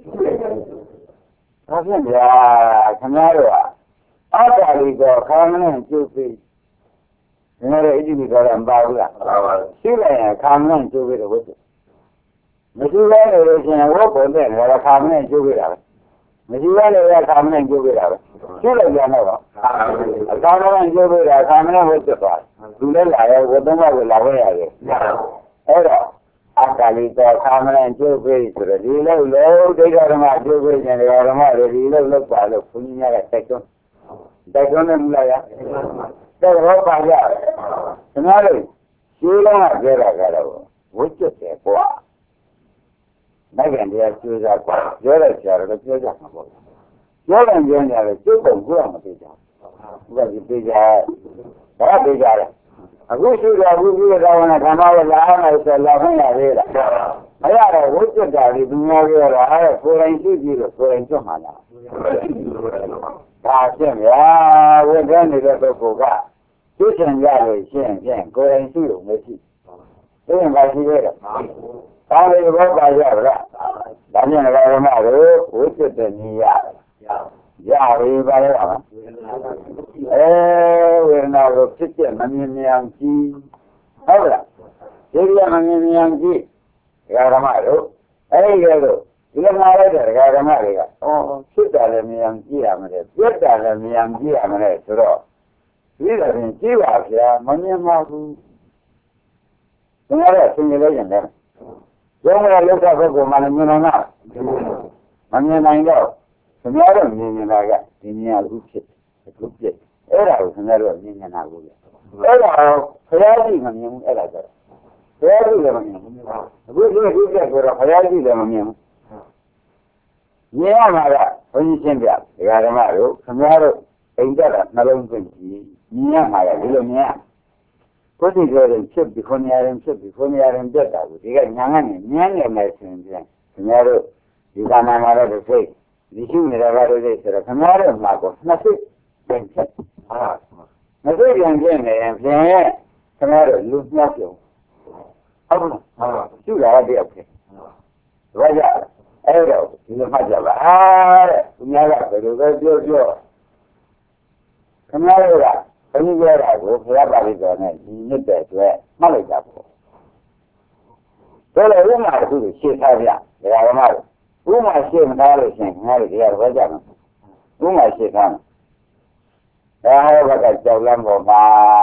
ဒါဖြင့်ဗျာခင်ဗျားတို့ကအတ္တလီကောခါမနဲ့ကျုပ်ပြီးဒီနေ့အကြည့်ပြီးတော့မပါဘူးလားမှန်ပါပါရှုလိုက်ရင်ခါမနဲ့ကျုပ်ပြီးတော့ဟုတ်တယ်မရှိဘဲနေလို့ရှိရင်ဝတ်ပုံနဲ့လည်းခါမနဲ့ကျုပ်ပြီးတာပဲမရှိဘဲနေလည်းခါမနဲ့ကျုပ်ပြီးတာပဲရှုလိုက်ကြတော့အခါမနဲ့ကျုပ်ပြီးတာခါမနဲ့ဟုတ်တယ်သွားသူလည်းလာရဲဝတ်တော့ကလာဝဲရတယ်အဲ့တော့အတ္တလီကောခါမနဲ့ကျုပ်ပြီးဆိုတော့ဒီလောက်လို့ဒိဋ္ဌဓမ္မကျုပ်ပြီးရင်ဓမ္မတွေဒီလောက်လောက်ပါလို့ဘုန်းကြီးများကတိုက်တွန်းတိုက်တွန်းနေမလားဗျာတဲ့ဘောပါကြခင်ဗျားတို့ရှင်းလုံးကပြောတာကတော့ဝိကျွတ်တယ်ကွာနိုင်ငံတရားကျိုးစားကွာပြောတဲ့ဆရာတော်ပြောကြမှာပေါ့ပြောတယ်ပြောနေတယ်ကျုပ်ကကိုယ်ကမသိကြဘူးဘုရားကြီးသိကြဘာသိကြလဲအခုရှိတော်ဘုရားတော်ဝန်ဓမ္မဝလာအောင်ဆိုလာခွင့်ရသေးလားမရတော့ဝိကျွတ်တာဒီသူများပြောတာအဲ့ကိုယ်တိုင်ရှိကြည့်လို့ကိုယ်တိုင်ကျွတ်မှာလားဒါရှင်းဗျာဝိကျွတ်နေတဲ့ပုဂ္ဂိုလ်ကသိချင်ကြလို့ရှင်းဖြင့်ကိုယ်တိုင်ရှိလို့မရှိသိရင်ပါရှိသေးတယ်ကောင်းတယ်ဘောပါရပါလားဒါဖြင့်ဓမ္မတို့ဝိကျွတ်တဲ့နေရရပြီပါရပါအဲဝေဒနာကိုဖြစ်ပြမမြင်မြန်ကြည့်ဟုတ်လားဒီပြမမြင်မြန်ကြည့်ဓမ္မတို့အဲဒီကဲလို့ဒီလိုနားလိုက်တဲ့ဓမ္မတွေကအော်ဖြစ်တာလည်းမြန်ကြည့်ရမယ်ပြတ်တာလည်းမြန်ကြည့်ရမယ်ဆိုတော့ဒီလိုရင်ကြည့်ပါဗျာမမြင်ပါဘူးဒီကတော့သင်ရလို့ရတယ်ကျောင်းကလောက်တဲ့ပုဂ္ဂိုလ်မှလည်းမြင်နိုင်လားမမြင်နိုင်တော့ခင်ဗျားတို့မြင်နေတာကဒီမြင်အခုဖြစ်အခုပြည့်အဲ့ဒါကိုခင်ဗျားတို့မြင်နေတာကိုလေအဲ့ဒါဘုရားကြီးမမြင်ဘူးအဲ့ဒါကြတော့ဘုရားကြီးလည်းမမြင်ဘူးအခုဒီအခုပြည့်ဆိုတော့ဘုရားကြီးလည်းမမြင်ဘူးမြင်ရမှာကဘုန်းကြီးရှင်းပြဒကာဓမ္မတို့ခင်ဗျားတို့အိမ်တက်တာနှလုံးသွင်းကြည့်မြင်ရမှာကဒီလိုမြင်ရကိုယ်တည်းကလည်းဖြစ်ပြီးခွန်ရရင်ဖြစ်ပြီးခွန်ရရင်ပြတ်တာကိုဒီကညာကနေမြင်နေမယ်ဆိုရင်ခင်ဗျားတို့ဒီကနာမှာတော့သိဒီရှိနေတာကတော့သိဆိုတော့ခင်ဗျားတို့မှာကိုနှစ်စိတ်ပြန်ဖြစ်ဟာနှစ်စိတ်ပြန်ဖြစ်နေရင်ပြန်ရဲ့ခင်ဗျားတို့လူမြောက်ပြုံဟုတ်လားဟုတ်ရှိတာတည်းဖြစ်ဘာကြအဲ့တော့ဒီလိုမှတ်ကြပါအားတဲ့သူများကဘယ်လိုပဲပြောပြောခင်ဗျားတို့ကဘုန်းကြီးပြောတာကိုဘုရားပါဠိတော်နဲ့ဒီနှစ်တဲ့အတွက်မှတ်လိုက်ကြပေါ့ဒါလည်းဥမာတစ်ခုကိုရှင်းထားပြဒကာဓမ္မတို့ဥမာရှင်းမထားလို့ရှိရင်ငါတို့တရားတော်ကြမှာဥမာရှင်းထားမယ်ဒါဟောဘက်ကကြောက်လမ်းပေါ်မှာ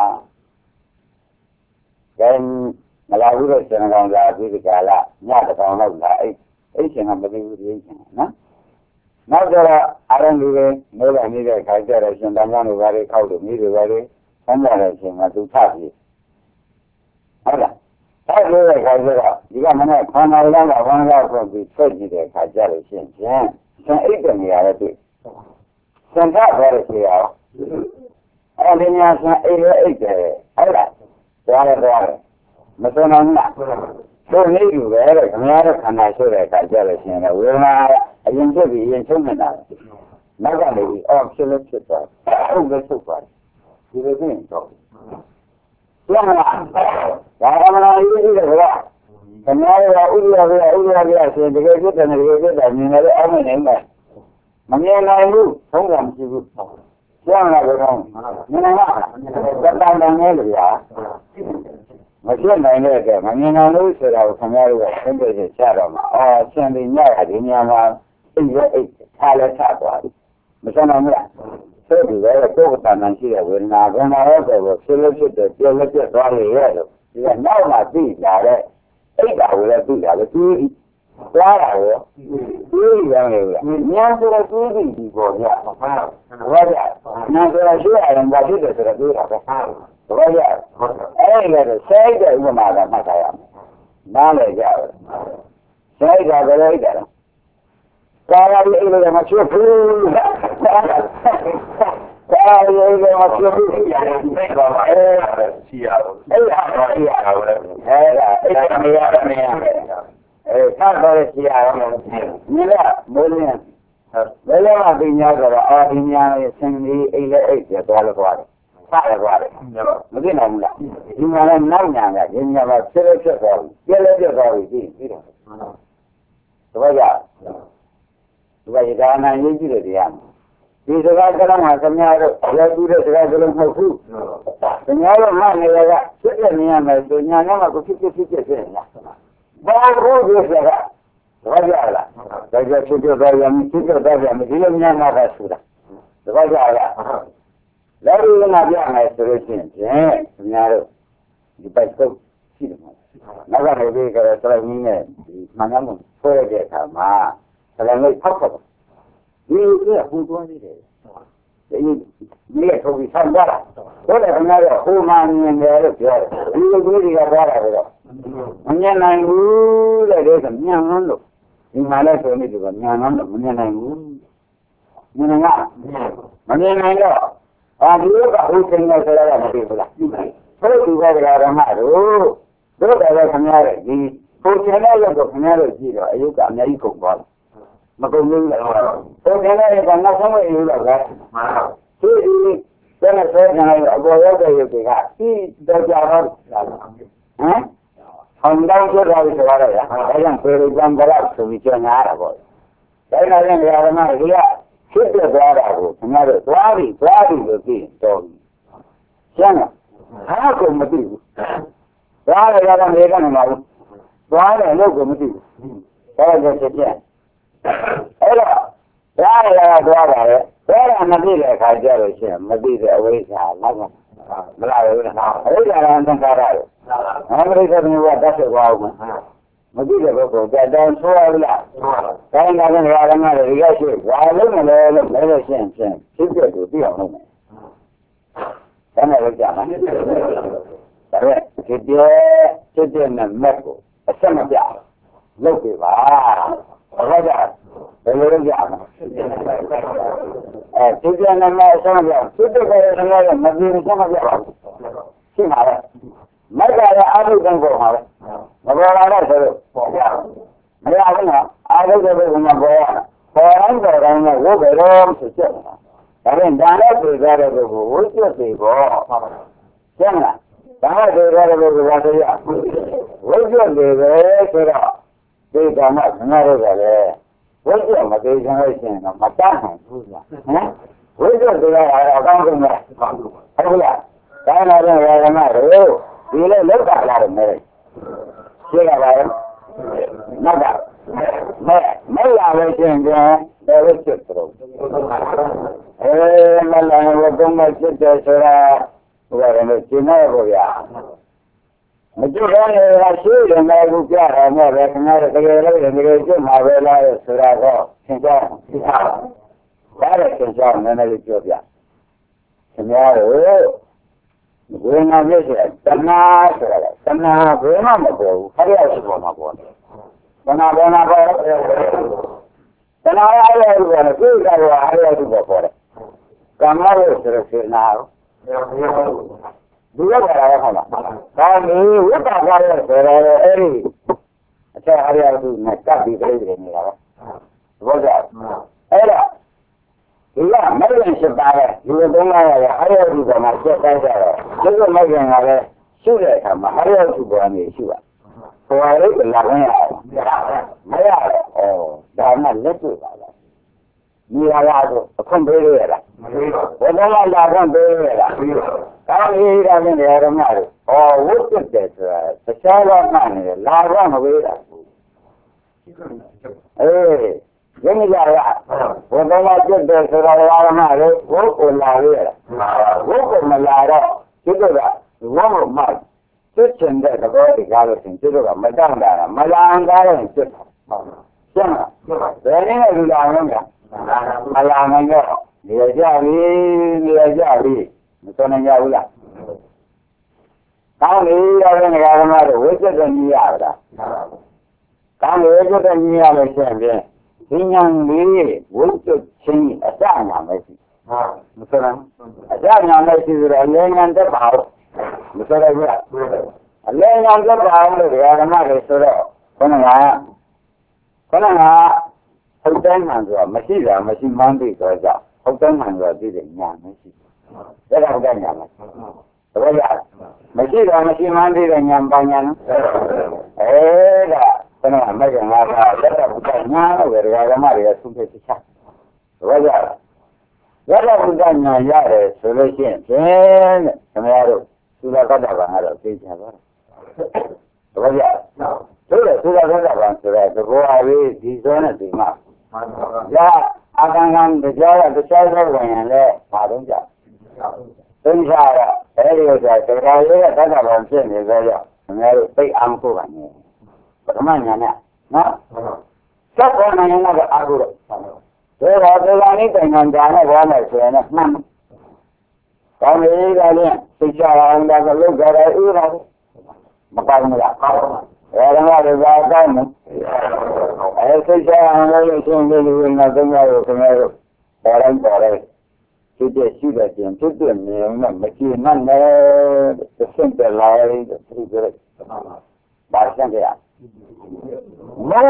ကျန်မလာဘူးတဲ့ဆန္ဒကောင်လာပြီးဒီကလာညတကောင်လောက်လာအဲ့အဲ့ရှင်ကမသိဘူးဒီရှင်နော်နောက်ကြတော့အာရုံလူတွေမိုးလာနေတဲ့ခါကျတော့ရှင်တန်ခါတို့ဘာတွေခောက်လို့မိတွေဘာတွေဆန်းကြတဲ့အချိန်မှာသူထပြီဟုတ်လားအဲ့လိုတဲ့ခါကျတော့ဒီကမနေ့ခန္ဓာရမ်းကဝမ်းကားဆိုပြီးဆက်ကြည့်တဲ့ခါကျလို့ရှင်ဖြင့်ဆန်အိတ်တဲ့နေရာလည်းတွေ့ဆန်ထသွားတဲ့နေရာအဲ့ဒီညာဆန်အိတ်ရဲ့အိတ်တယ်ဟုတ်လားသွားတယ်သွားတယ်မစွမ်းအောင်လားတို့နေอยู่ပဲတဲ့ခင်ဗျားတို့ခန္ဓာဆိုတဲ့အခါကျတော့ရှင်လည်းဝေဒနာအရင်ဖြစ်ပြီးရင်ဆုံးနေတာနောက်ကနေပြီးအော်ဖြစ်လို့ဖြစ်သွားဟုတ်လို့ဖြစ်သွားဒီလိုသိရင်တော့ကျန်လားဒါကမလားယူကြည့်တယ်ကွာခင်ဗျားတို့ကဥဒိယပဲဥဒိယပဲဆိုရင်တကယ်ဖြစ်တယ်တကယ်ဖြစ်တယ်မြင်တယ်အောင်းနေနေမယ်မမြင်နိုင်ဘူးထုံးတာမရှိဘူးကျန်လားဘယ်တော့မြင်နိုင်လားတတန်တန်နဲ့လေဗျာမဖြစ်နိုင်တဲ့အတွက်မမြင်နိုင်လို့ဆိုတာကိုခင်ဗျားတို့ကသင်္ကေတချတော့မှာအော်ရှင်ဒီညရဒီညမှာအိပ်ရအိပ်ထားလဲထားသွားပြီမစမ်းနိုင်ဘူးလားဆိုဒီပဲကိုယ်ကတန်တန်ရှိတဲ့ဝေဒနာကနာရောဆိုတော့ဖြစ်လို့ဖြစ်တယ်ပြည့်လို့ပြည့်သွားလေရဲ့လို့ဒီကနောက်မှသိလာတဲ့အိပ်တာကိုလည်းသိတာပဲသူသွားတာရောသိရတယ်လေညံဆိုတော့သိပြီဒီပေါ်ညဘာဘာကြနာဆိုတော့ရှိရတယ်ဘာဖြစ်တယ်ဆိုတော့သိတာပဲဘာကြအဲ့ဒါတော့စိတ်တဲ့ဥပမာကမှတ်ထားရမယ်နားလေကြတယ်စိတ်ကဘယ်လိုလဲကာယရေးလည်းမဖြစ်ဘူးကာယရေးလည်းမဖြစ်ဘူးအဲစီရအောင်အဲ့ဒါစီရအောင်အဲ့ဒါအဲ့ဒါမရမရအဲဆက်တော့စီရအောင်ဒီကမိုးလင်းဘယ်လိုမှပညာဆိုတော့အာပညာရဲ့ဆင်းပြီးအိတ်လည်းအိတ်ပြသွားလို့သွားတယ်စားရပါတယ်မသိနိုင်ဘူးလားဒီမှာလည်းနောက်ညာကဒီညာမှာဖြစ်လို့ဖြစ်သွားပြီပြည့်လည်းပြည့်သွားပြီပြီးပြီးတော့တော့ကြဒီကရဒါနာရေးကြည့်တဲ့တရားဒီစကားကလည်းမှာသမားတို့ရောကြည့်တဲ့စကားကလည်းမဟုတ်ဘူးသမားတို့မှနေရကဖြစ်တဲ့နေရာမှာသူညာနဲ့မှကိုဖြစ်ဖြစ်ဖြစ်ဖြစ်ဖြစ်နေတာဘာလို့ဒီစကားတော့ကြလားဒါကြဖြစ်ဖြစ်သွားရမယ်ဖြစ်ဖြစ်သွားရမယ်ဒီလိုညာနာတာဆိုတာတော့ကြလားလည်းဒီမှာပြမယ်ဆိုလို့ရှိရင်ဖြင့်သမားတို့ဒီပိုက်စုပ်ရှိတယ်မှာနောက်ကနေပြီးကြတော့စရိုက်ကြီးနဲ့ဒီမှန်မှန်ဆွဲရတဲ့အခါမှာစရိုက်လေးဖောက်ဖောက်ဒီကဟိုသွားနေတယ်ဒီနေ့ထုတ်ပြီးဆောင်းကြတာတော့လည်းခင်ဗျားတို့ဟိုမှမြင်တယ်လို့ပြောတယ်ဒီလိုကြီးတွေကသွားတာတော့မမြင်နိုင်ဘူးတဲ့ဒါကမြန်ငန်းလို့ဒီမှာလည်းဆိုနေတယ်ကမြန်ငန်းလို့မမြင်နိုင်ဘူးမြင်နိုင်လားမမြင်နိုင်တော့အာဒီကဟိုချိန်နေဆိုတော့မသိဘူးလားဟုတ်ဒီကဓမ္မတို့တို့တယ်ခင်ဗျားတို့ဒီဟိုချိန်နေရောက်တော့ခင်ဗျားတို့ကြည့်တော့အယုတ်ကအများကြီးကုန်သွားတယ်မကုန်ဘူးလားဟုတ်တယ်လေကနောက်ဆုံးအယူတော့ကမှန်ပါဘူးဒီကျန်တဲ့ဆဲနေအပေါ်ရောက်တဲ့ရုပ်တွေကဒီတော့ကြတော့ဟမ်ဟောင်းတော့ပြောတာဆိုတော့ရဒါကြောင့်ပေရကြံကြတော့ဆိုပြီးကြောင်းရတာပေါ့ဒါနဲ့လည်းဓမ္မတွေကဖြစ်ပြသွားတာကိုခင်ဗျားတို့သွားပြီသွားပြီလို့သိတော့ရှင်းလားဟာကိုမသိဘူးသွားရတာလည်းကနေမှာဘူးသွားတယ်လို့ကိုမသိဘူးဒါကြောင့်ဖြစ်ပြန်အဲ့တော့ဒါရရသွားပါလေဒါရမသိတဲ့အခါကျတော့ရှင်မသိတဲ့အဝိဇ္ဇာလောက်မလားဘူးလားအဝိဇ္ဇာကသင်္ခါရလို့အမရိကမျိုးကတတ်ဆက်သွားအောင်မသိတဲ့ပုဂ္ဂိုလ်ကတောင်းဆိုရလားဒါရင်လည်းဓမ္မတွေဒီကရှိဘာလို့မလဲလို့လဲလို့ရှင်ရှင်ဖြစ်ပြတူသိအောင်လုပ်မယ်ဒါနဲ့လောက်ကြမှာဒါပဲဒီတည်းဖြစ်တဲ့နဲ့မက်ကိုအဆက်မပြလုပ်ပြပါဟုတ်ကြဘယ်လိုလုပ်ကြမလဲအဲဒီပြန်နေမှာဆောင်းပြသူတို့ကလည်းငါကမပြေဆောင်းပြပါဘူးရှင်းပါလားမိုက်ကလည်းအာရုံကောပေါ်ပါပဲမပေါ်လာတော့ဆိုတော့ပေါ်ပြမရဘူးနော်အာရုံကဘယ်မှာပေါ်ရပေါ်တိုင်းပေါ်တိုင်းနဲ့ဝုတ်ကြတော့ဆိုချက်တာဒါရင်ဒါနဲ့ပြေကြတဲ့ပုဂ္ဂိုလ်ဝုတ်ချက်တွေပေါ့ရှင်းလားဒါနဲ့ပြေကြတဲ့ပုဂ္ဂိုလ်ကဆိုရဝုတ်ချက်တွေပဲဆိုတော့ဒီကမှငါတို့ကလည်းဝိဇ္ဇာမသေးချင်လို့ရှိရင်တော့မတတ်နိုင်ဘူးကွာဟမ်ဝိဇ္ဇာတရားအကောင်းဆုံးပဲဟုတ်လားဒါနဲ့တော့ရဟမတို့ဒီလေလောက်တာလာတယ်မဲရှင်းရပါရဲ့နောက်ကမဲမဲလာလို့ရှိရင်ပြန်တယ်ဝိဇ္ဇာတို့အဲမလာဘူးတော့မဖြစ်တယ်ဆိုတာဟိုကတော့ရှင်းရပါဗျာမကြည့်ရရင်ရှိတယ်မဲ့ဘူးပြတာနဲ့ပဲခင်ဗျားတို့တကယ်လို့တကယ်ကျွတ်မှာပဲလားဆိုတာတော့သင်ကြားဒါလည်းသင်ကြားနည်းနည်းပြောပြခင်ဗျားတို့ဝိညာဉ်ပြည့်စုံတဏှာဆိုတာတဏှာဘယ်မှမပေါ်ဘူးခရရရှိပေါ်မှာပေါ်တယ်တဏှာဘယ်မှာပေါ်လဲတဏှာရရလို့ပြောတယ်သိကြတော့အားရလို့ပေါ်တယ်ကမ္မလို့ဆိုရစေနာဒီရတာရဟုတ်လားဒါမျိုးဝိပါကရဲ့ဆိုတော့အဲ့ဒီအချက်အားရသူနဲ့ကပ်ပြီးပြိတ္တိနေတာပဲဘောကြအဲ့တော့ဒီကမဂ္ဂင်ရှိပါလေဒီလိုသုံးရရအားရသူကမှဆက်တိုက်ကြတော့ဒီကမဂ္ဂင်ကလည်းရှိတဲ့အခါမှာအားရသူပေါ်နေရှိပါဟိုအရေးကလာခွင့်ရအောင်မရတော့ဩဒါမှလက်တွေ့ပါလားဒီဟာကတော့အခွင့်ပေးရလားမပေးပါဘူးဘယ်တော့မှလာခွင့်ပေးရလားပေးပါကောင်းရေးတာနဲ့ဓမ္မတွေဩဝိတ္တတယ်ဆိုတာတခြားတော့မှနေတယ်လာတော့မပေးတာဘူးအေးရင်းကြရဘယ်တော့မှကျွတ်တယ်ဆိုတာဓမ္မတွေဘုတ်ကိုလာရတာဘုတ်ကိုမလာတော့ကျွတ်တော့ဝုန်းမှကျွတ်ချင်တဲ့သဘောတွေကားလို့ရှင်ကျွတ်တော့မတန့်တာမလာအောင်ကားတော့ကျွတ်ရှင်းလားဘယ်နည်းနဲ့လူလာအောင်လဲမလာနိုင်တော့နေရကြပြီနေရကြပြီမစွန့်နိုင်ကြဘူးလားကောင်းပြီတော့ငါဓမ္မတို့ဝိသတ်ညီရတာကောင်းပြီဝိသတ်ညီရလို့ရှိရင်ဖြင့်ဒီညာလေးဝိသတ်ချင်းအစညာမရှိမစွန့်နိုင်အစညာမရှိဆိုတော့အလင်းညာတက်ပါဘူးမစွန့်နိုင်ဘူးလားအလင်းညာတက်ပါဘူးလို့ဓမ္မတွေဆိုတော့ခဏကခဏကဟုတ်တိုင်းမှန်ဆိုတာမရှိတာမရှိမှန်းသိတော့ကြောင့်ဟုတ်တိုင်းမှန်ဆိုတာသိတယ်ညာမရှိ Rất là cái nhà này. Bây giờ mấy cái đó mấy cái mang đi là nhầm bao nhiêu nó? Ê là cái này mấy cái mà rất là cái nhà nó về rồi mà đi xuống cái gì bây giờ rất là cái nhà nhà đấy solution thế cái này rồi chúng ta có thể bằng rồi cái gì đó bây giờ chúng ta chúng ta có thể bằng rồi cái bộ ai đi chỗ này thì mà ya akan kan berjaya berjaya dengan le padung ja tính ra là cái điều này cái cái đấy là các bạn xem thì bây giờ nghe thấy ăn của bạn này có mà nhà nè nó các con này nó có ăn rồi thế là cái này cái ngành nhà này có này chuyện này năm còn cái này này thì cho anh ta có lúc cái đấy ư đâu mà còn là không rồi nó được ra cái nữa ấy thì cho anh ấy xem cái điều này cái này cái này ở đây ở đây cái gì suy ra chuyện chút tiền nhiều mà mấy cái năm này cái sinh hoạt lại thì cái bảo sao vậy nó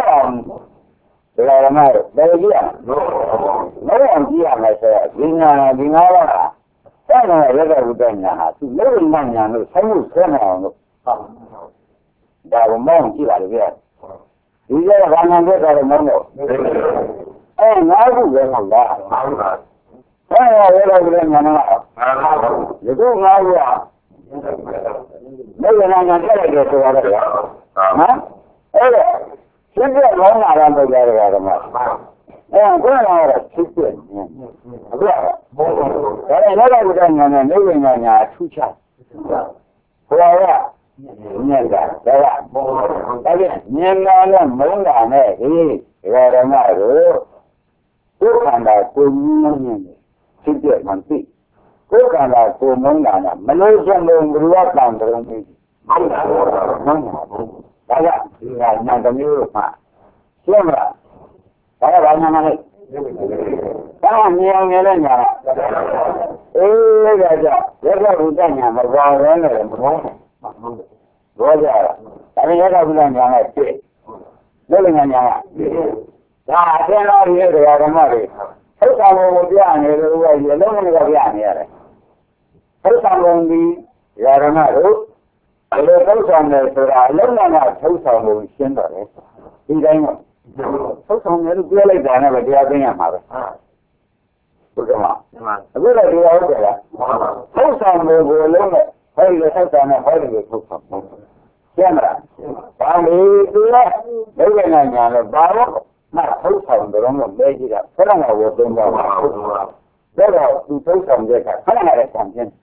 là là này đây là nó làm gì à này sẽ đi nhà đi nhà là cái này là cái cái nhà thì nếu mà nhà nó sống thế nào nó đã mong chỉ là cái bây giờ là anh biết rồi mong rồi ê nói cũng được không đó cái này là cái nhà nào thì cũng nói là bây giờ nhà cái này cái chỗ đó hả ê chính là nó là làm bây giờ là mà ê cái này là chính quyền đúng không cái này nó là cái nhà này nếu nhà nhà thu chặt rồi à nhân ra đấy là cái gì nhân ra là muốn là này thì rồi đó mà rồi cố gắng là tôi muốn nhân chính quyền mình thì cố gắng là tôi muốn là là mình nói rằng mìnhรู้làm được không thì không đấy là là nhà cái như mà xem là cái là nhà này cái là nhiều người lên nhà ê bây giờ rất là vui nhà mà vào đó là muốn rồi giờ cái này là cái nhà này chứ đây là nhà này à thế nó đi rồi đó mà đi hết sao một cái này rồi bây giờ nó không có cái này rồi hết sao một đi giờ đó mà rồi rồi hết sao này rồi lớn là nào hết sao một xin rồi đi đây mà hết sao này nó cứ lấy ra này bây giờ cái nhà mà rồi đúng không ạ bây giờ đi đâu vậy hết sao một người lớn này hay là hết sao này hay là hết sao xem là bảo đi đưa đấy cái này nhà là báo mà thấu sống được một đây gì đó cái là một đường vào đó là thấu sống vậy cả cái này là cảm nhận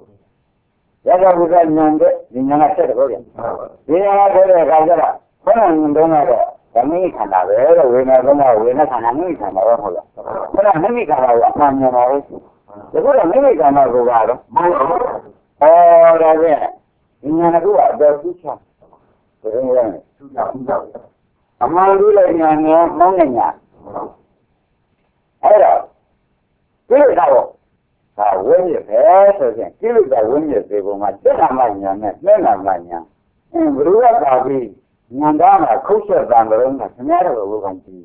giờ ra bây giờ nhận đấy thì nhận là sẽ được rồi thì là cái này cái là cái này mình đâu mà đó cái này khả năng về rồi về này đâu mà về này khả năng này khả năng không được cái nàyไม่khả năng là mình nhận rồi cái đó làไม่khả năng rồi đó ờ ra về nhận là cũng là được chứ sao cái này Amal dulu yang mengenya, ada, kiri tahu, tahu ni saya kiri tahu ni sebab macam namanya, macam namanya, berubah tapi nyanda khusus dan berubah sebenarnya bukan sih,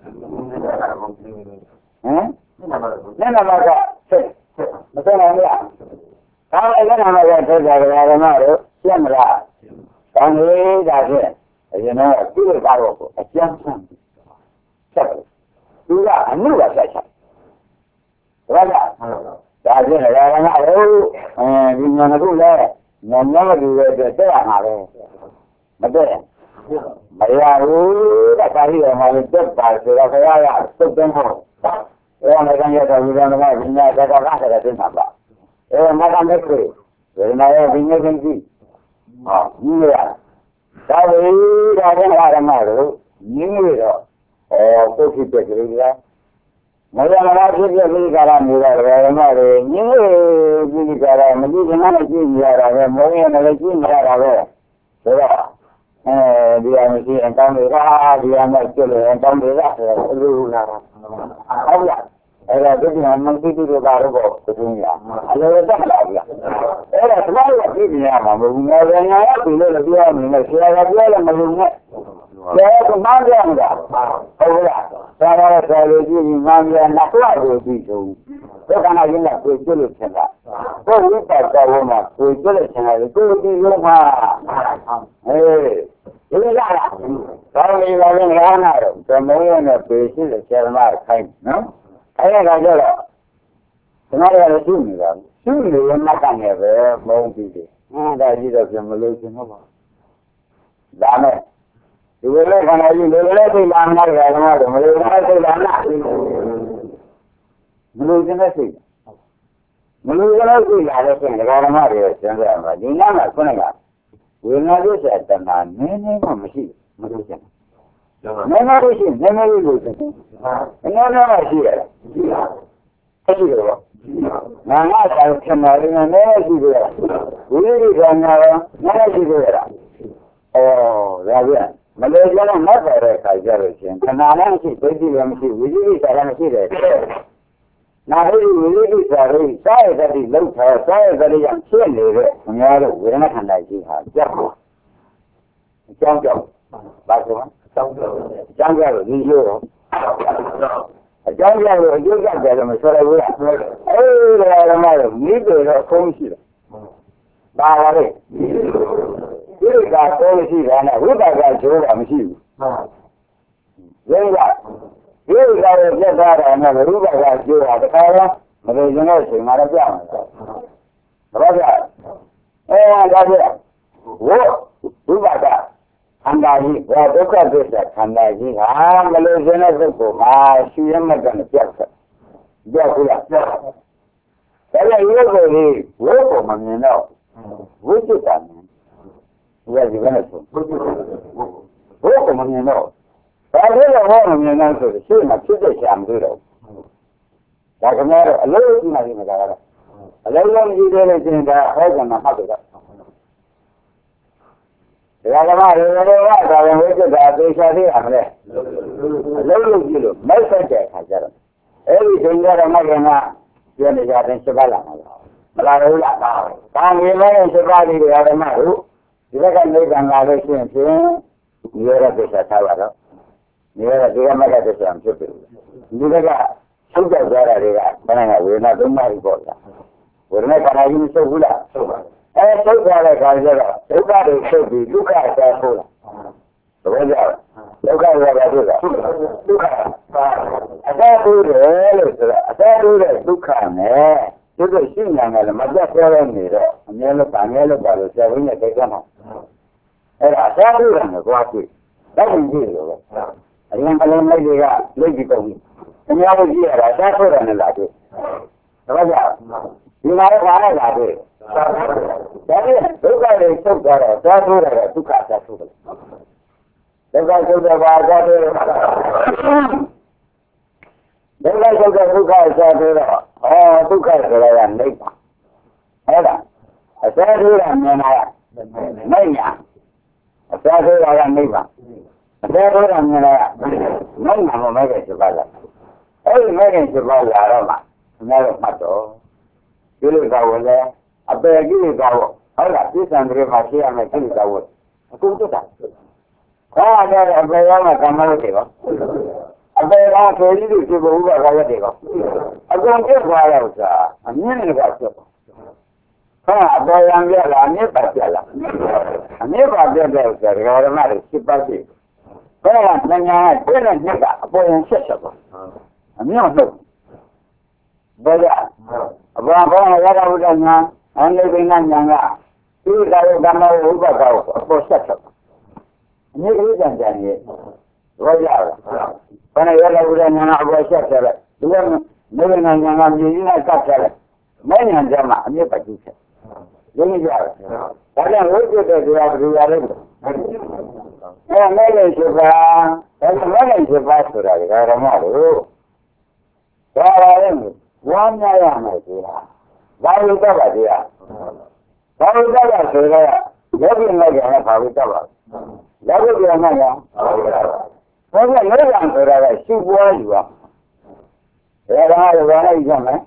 eh? Ni namanya, macam mana? Kalau ini namanya terjadi mana? Siapa? Kami dah you know, kiri tahu aku, asyam sam, siapa? Juga, anu lah saya. Raja, raja ni raja nak tahu, eh, dunia ni tu lah, dunia ni dia dia tak ada, betul? Bayar tu, tak kali orang itu tak, sudah saya tu tengok. Orang macam ni tu, orang macam ni, dunia tak ada apa ada apa. Eh, macam ni, orang ni dunia ni, ah, ni lah. Tapi ada orang malu, ini loh, oh, tu kita cerita. Mula mula kita beli karam mula orang malu, ini beli karam, beli mana beli karam, mungkin ada beli karam, sebab dia mesti engkau merah, dia mesti engkau merah, lu lah. Apa? Ada tu dia mesti tu baru bawa ke dunia. Ada tak lagi. Ada semua lagi ni ama, mungkin orang yang bila lebih ni, siapa dia yang mungkin ကမှန်းပြနေတာဟုတ်လားသာသာတော်လူကြီးမှန်းပြနှစ်ခွကိုပြီးဆုံးဘုရားနာရင်ကကိုကျွတ်လို့ဖြစ်တာကိုဝိပါဒဝမှာကိုကျွတ်လို့ဖြစ်တယ်ကိုဒီလုံးမှာအေးဒီလိုလားကောင်းပြီပါရင်ရဟနာတော့သမုံရနဲ့ပေရှိတဲ့ဆရာမခိုင်းနော်အဲ့ဒါကြတော့ကျွန်တော်ရရှိနေတာရှိနေရမှတ်ကနေပဲမုန်းပြီးတယ်အဲ့ဒါကြီးတော့ပြန်မလို့ကျွန်တော်ပါဒါနဲ့ဒီလိုလဲခန္ဓာကြီးလိုလဲသိလာမှာကြတော့မလို့လဲသိလာနာမလို့ကျတဲ့စိတ်မလို့ကျတဲ့စိတ်လာတဲ့ဆိုရင်ဒကာဓမ္မတွေကျန်ကြမှာဒီနားမှာခုနကဝေဒနာလို့ဆက်တဏှာနည်းနည်းမှမရှိမလို့ကျန်နည်းနည်းလို့ရှိနည်းနည်းလို့ကျန်နည်းနည်းမှရှိရတယ်အဲ့ဒီတော့နာငါသာခဏလေးနည်းနည်းရှိသေးတယ်ဝိရိကနာရောနည်းနည်းရှိသေးတယ်ဩဒါပြန်မလို့ကျတော့မတ်တော်တဲ့ခါကျတော့ရှင်ခဏလည်းမရှိသိသိလည်းမရှိဝိရိကလည်းမရှိတယ်နာဟိဝိရိကရိစာရတတိလောက်ထားစာရတတိရဖြစ်နေတဲ့မများလို့ဝေဒနာခန္ဓာရှိဟာကြောက်အကြောင်းကြောက်ဘာဆိုမှာအကြောင်းကြောက်အကြောင်းကြောက်လို့ဒီလိုတော့အကြောင်းကြောက်လို့အကျိုးကြောက်တယ်လို့မဆိုရဘူးလားအေးဒါကမှတော့မိတွေတော့အကုန်ရှိတယ်ဘာပါလဲဒီကတော့ရှိတာနဲ့ဝိပါကကျိုးတာမရှိဘူးဟုတ်ရင်းကဒီလိုပြတ်သွားတာနဲ့ဝိပါကကျိုးတာတခါတော့မလို့ရင်တော့ချိန်မှာတော့ပြမှာတော့ဘာကြအဲဒါကြဝဝိပါကခန္ဓာကြီးဘာဒုက္ခသစ္စာခန္ဓာကြီးဟာမလို့ရင်တဲ့စိတ်ကိုမှာရှိရမှတည်းပြတ်ဆက်ပြတ်ဘူးလားပြတ်ဒါလည်းရုပ်ကိုလေဝိကိုမမြင်တော့ဝိจิตတာမြင်ဒီကဒီကနေ့ဆိုဘုရားကမမြင်တော့ဘာလို့လဲဟောမမြင်တော့ဆိုတော့ရှင်းမှာဖြစ်တဲ့ရှာမတွေ့တော့ဒါကမှတော့အလုံးကြီးမှကြီးမှာဒါကတော့အလုံးလုံးကြီးတယ်လို့ရှင်ဒါဟောကြမှာမှတ်တယ်ဒါကမှရေရေကဒါဝင်ဝိจิตတာသေချာသေးရမလဲအလုံးလုံးကြီးလို့မိုက်ဆက်တဲ့အခါကျတော့အဲ့ဒီချိန်ကျတော့မှခင်ဗျာပြောနေကြတဲ့စပါးလာမှာမလားဘူးလားဒါငြင်းမဲ့စပါးလေးတွေကမှတို့ဒီဘက်ကနိဗ္ဗာန်လာလို့ရှိရင်ဖြင့်ဒီရတဲ့သစ္စာထားပါတော့ဒီရတဲ့ဒီကမကသစ္စာဖြစ်ပြီဒီဘက်ကသုတ်ကြောက်ကြတာတွေကဘယ်နဲ့ဝေဒနာသုံးပါးကြီးပေါ့လားဝေဒနာခန္ဓာကြီးမသုတ်ဘူးလားသုတ်ပါအဲသုတ်ကြတဲ့ခါကျတော့ဒုက္ခတွေသုတ်ပြီးဒုက္ခဆက်ဖို့လားသဘောကျလားဒုက္ခရောပါဖြစ်လားဒုက္ခအတတ်တူတယ်လို့ဆိုတော့အတတ်တူတဲ့ဒုက္ခနဲ့ဒီလိုရှင်းညာတယ်မပြတ်ပြောရနေတော့အမြဲလို့ဗာမြဲလို့ပါလို့ဆရာဝန်ကြီးတိတ်ကမှာအဲ့ဒါသာဓုတယ်ကွာကြည့်တော့ကြည့်လို့ပဲအရင်ကလည်းမိတ်တွေကလက်ကြည့်တော့ဘူးအများကြီးကြည့်ရတာသာဓုတယ်နဲ့လာတွေ့တော့ကြဒီမှာလည်းဘာလဲလာတွေ့ဒါပေမဲ့ဒုက္ခတွေချုပ်သွားတော့သာဓုတယ်ဒုက္ခသာဓုတယ်ဒုက္ခချုပ်တဲ့ဘာသာဓုတယ်ဒုက္ခချုပ်တဲ့ဒုက္ခသာဓုတော့အော်ဒုက္ခဆိုတာကနိဗ္ဗာန်အဲ့ဒါအစဓုရမြင်လာရနိဗ္ဗာန်အစဓုရကနိဗ္ဗာန်အစဓုရမြင်လာရနိဗ္ဗာန်မှာမဲ့တဲ့စပါးလာအဲ့ဒီမဲ့တဲ့စပါးလာတော့မှအများတော့မှတ်တော့ဒီလိုကဝင်လဲအပေကြီးကဝဟုတ်လားပြစ္ဆန်တွေမှာရှိရမယ်ဒီလိုကဝအခုတက်တာခေါင်းရတဲ့အပေရောမှာကမ္မလို့တွေပါအပေကဆိုကြီးတွေဖြစ်ဖို့ဥပက္ခရက်တွေကောအကုန်ပြတ်သွားတော့စာအမြင့်တွေကပြတ်သွားဟာအပေရံပြလာအမြင့်ပါပြလာအမြင့်ပါပြတဲ့ဥစ္စာဒကာဓမ္မတွေစစ်ပတ်ပြီဘယ်ကမညာကျတဲ့ညက်ကအပေါ်ရင်ဆက်ဆက်သွားအမြင့်တော့ဘယ်ကအဘောဘောရတာဘုရားညာအနိဗ္ဗာန်ညာကဒီကာယဓမ္မဥပက္ခကိုအပေါ်ဆက်ဆက်အမြင့်ကြီးကြံကြံရဲ့ဘောရလားဘယ်နဲ့ရတာဘုရားညာအပေါ်ဆက်ဆက်လိုက်ဒီကနိဗ္ဗာန်ညာကမြည်ကြီးနဲ့ကပ်ဆက်လိုက်မဲ့ညာကြမှာအမြင့်ပါကျဆက်ရင်းကြတယ်ဒါကြောင့်ဝိသုဒ္ဓတရားဘယ်လိုရလဲအဲမဲ့လည်းရှိပါဒါကြောင့်မဲ့လည်းရှိပါဆိုတာကဓမ္မလို့ဒါပါလေဝမ်းများရမယ်ဆိုတာဘာလို့တတ်ပါသေးလဲဘာလို့တတ်ပါဆိုတော့ယောဂိမဲ့ကလည်းဘာလို့တတ်ပါလဲယောဂိကမှလည်းဘာလို့လဲနိဗ္ဗာန်ဆိုတာကရှုပွားယူရဒါကလည်းဘာလဲကြမ်းမယ်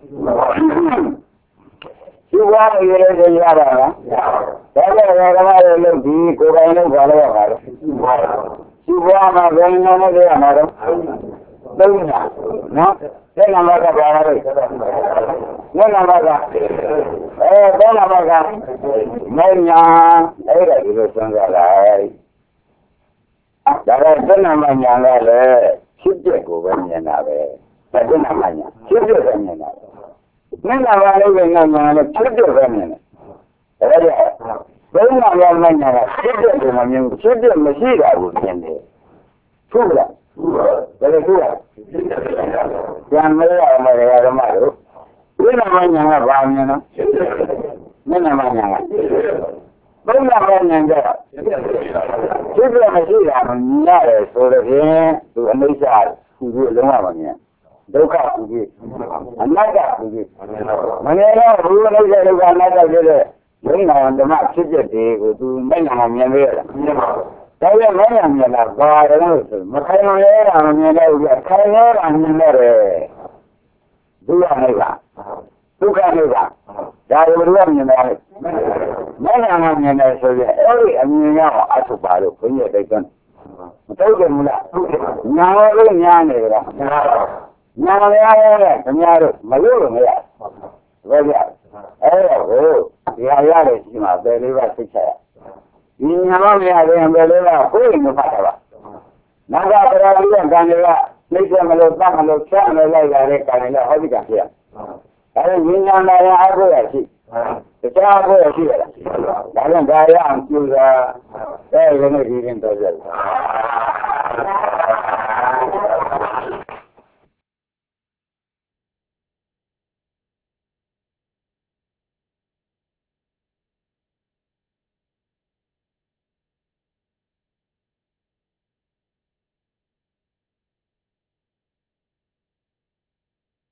ရှုပွားရရရရတာလားဒါကလည်းဓမ္မရဲ့လုပ်ဒီကိုယ်ပိုင်လုပ်ပါလို့ရပါလားဒီဘဝမှာဘယ်နည်းနဲ့ရမှာတော့သုံးညာနော်တဲ့နံပါတ်ကဘာလဲတဲ့နံပါတ်ကအဲတဲ့နံပါတ်ကမညာအဲ့ဒါဒီလိုစဉ်းစားလိုက်ဒါကတဲ့နံပါတ်ညာကလည်းဖြစ်တဲ့ကိုပဲမြင်တာပဲတဲ့နံပါတ်ညာဖြစ်တဲ့ပဲမြင်တာမျက်နှာပါလေးကငါမှလည်းဖြစ်တဲ့ပဲမြင်တယ်ဒါကြဘယ်မှာမှမညာကဖြစ်တဲ့ကိုမမြင်ဘူးဖြစ်တဲ့မရှိတာကိုမြင်တယ်ဟုတ်လားဘယ်လိုဟုတ်လဲကျန်မရအောင်မရဓမ္မတို့မျက်နှာမှညာကဘာမြင်နော်မျက်နှာမှညာကဘယ်မှာမှညာကြဖြစ်တဲ့မရှိတာကိုမြင်ရတယ်ဆိုတော့ဖြင့်သူအနိစ္စသူ့ကိုလုံးဝမမြင်ဒုက္ခကူကြီးအနတ္တကူကြီးမငယ်တော့ဘုရားလိုက်တဲ့ဒုက္ခအနတ္တဖြစ်တဲ့ယုံနာဓမ္မဖြစ်တဲ့တွေကိုသူမဲ့နာမြင်ရတာမြင်ပါဘူးဒါပေမဲ့မဲ့နာမြင်တာဘာတယ်လို့ဆိုမခိုင်ရဲတာမမြင်တော့ဘူးခိုင်ရဲတာမြင်ရတယ်ဒုက္ခနိဗ္ဗာန်ဒုက္ခနိဗ္ဗာန်ဒါကိုဘယ်လိုမြင်လဲမဲ့နာမြင်တယ်ဆိုရင်အဲ့ဒီအမြင်ရအောင်အထုပါလို့ဘုန်းကြီးတိုက်တွန်းမထုတ်ကြဘူးလားညာလို့ညာနေကြတာညာမရရဲ့ခင်ဗျားတို့မလို့လို့မရဘယ်ကြအဲ့တော့ဟိုဒီဟာရတယ်ရှိမှာပဲလေးပါသိချရဒီညာမမရရင်ပဲလေးပါကိုယ်မဖတ်တာပါနာဂပရာလေးကံတွေကနှိမ့်ဆက်မလို့တတ်မလို့ချမ်းလို့လိုက်လာတဲ့ကံတွေကဟောဒီကံဖြစ်ရအဲ့ဒီဉာဏ်နာရအဖို့ရရှိတခြားအဖို့ရရှိရလားဒါကြောင့်ဒါရအောင်ကျူတာတဲ့ရင်းနဲ့ဒီရင်တော့ကြတယ်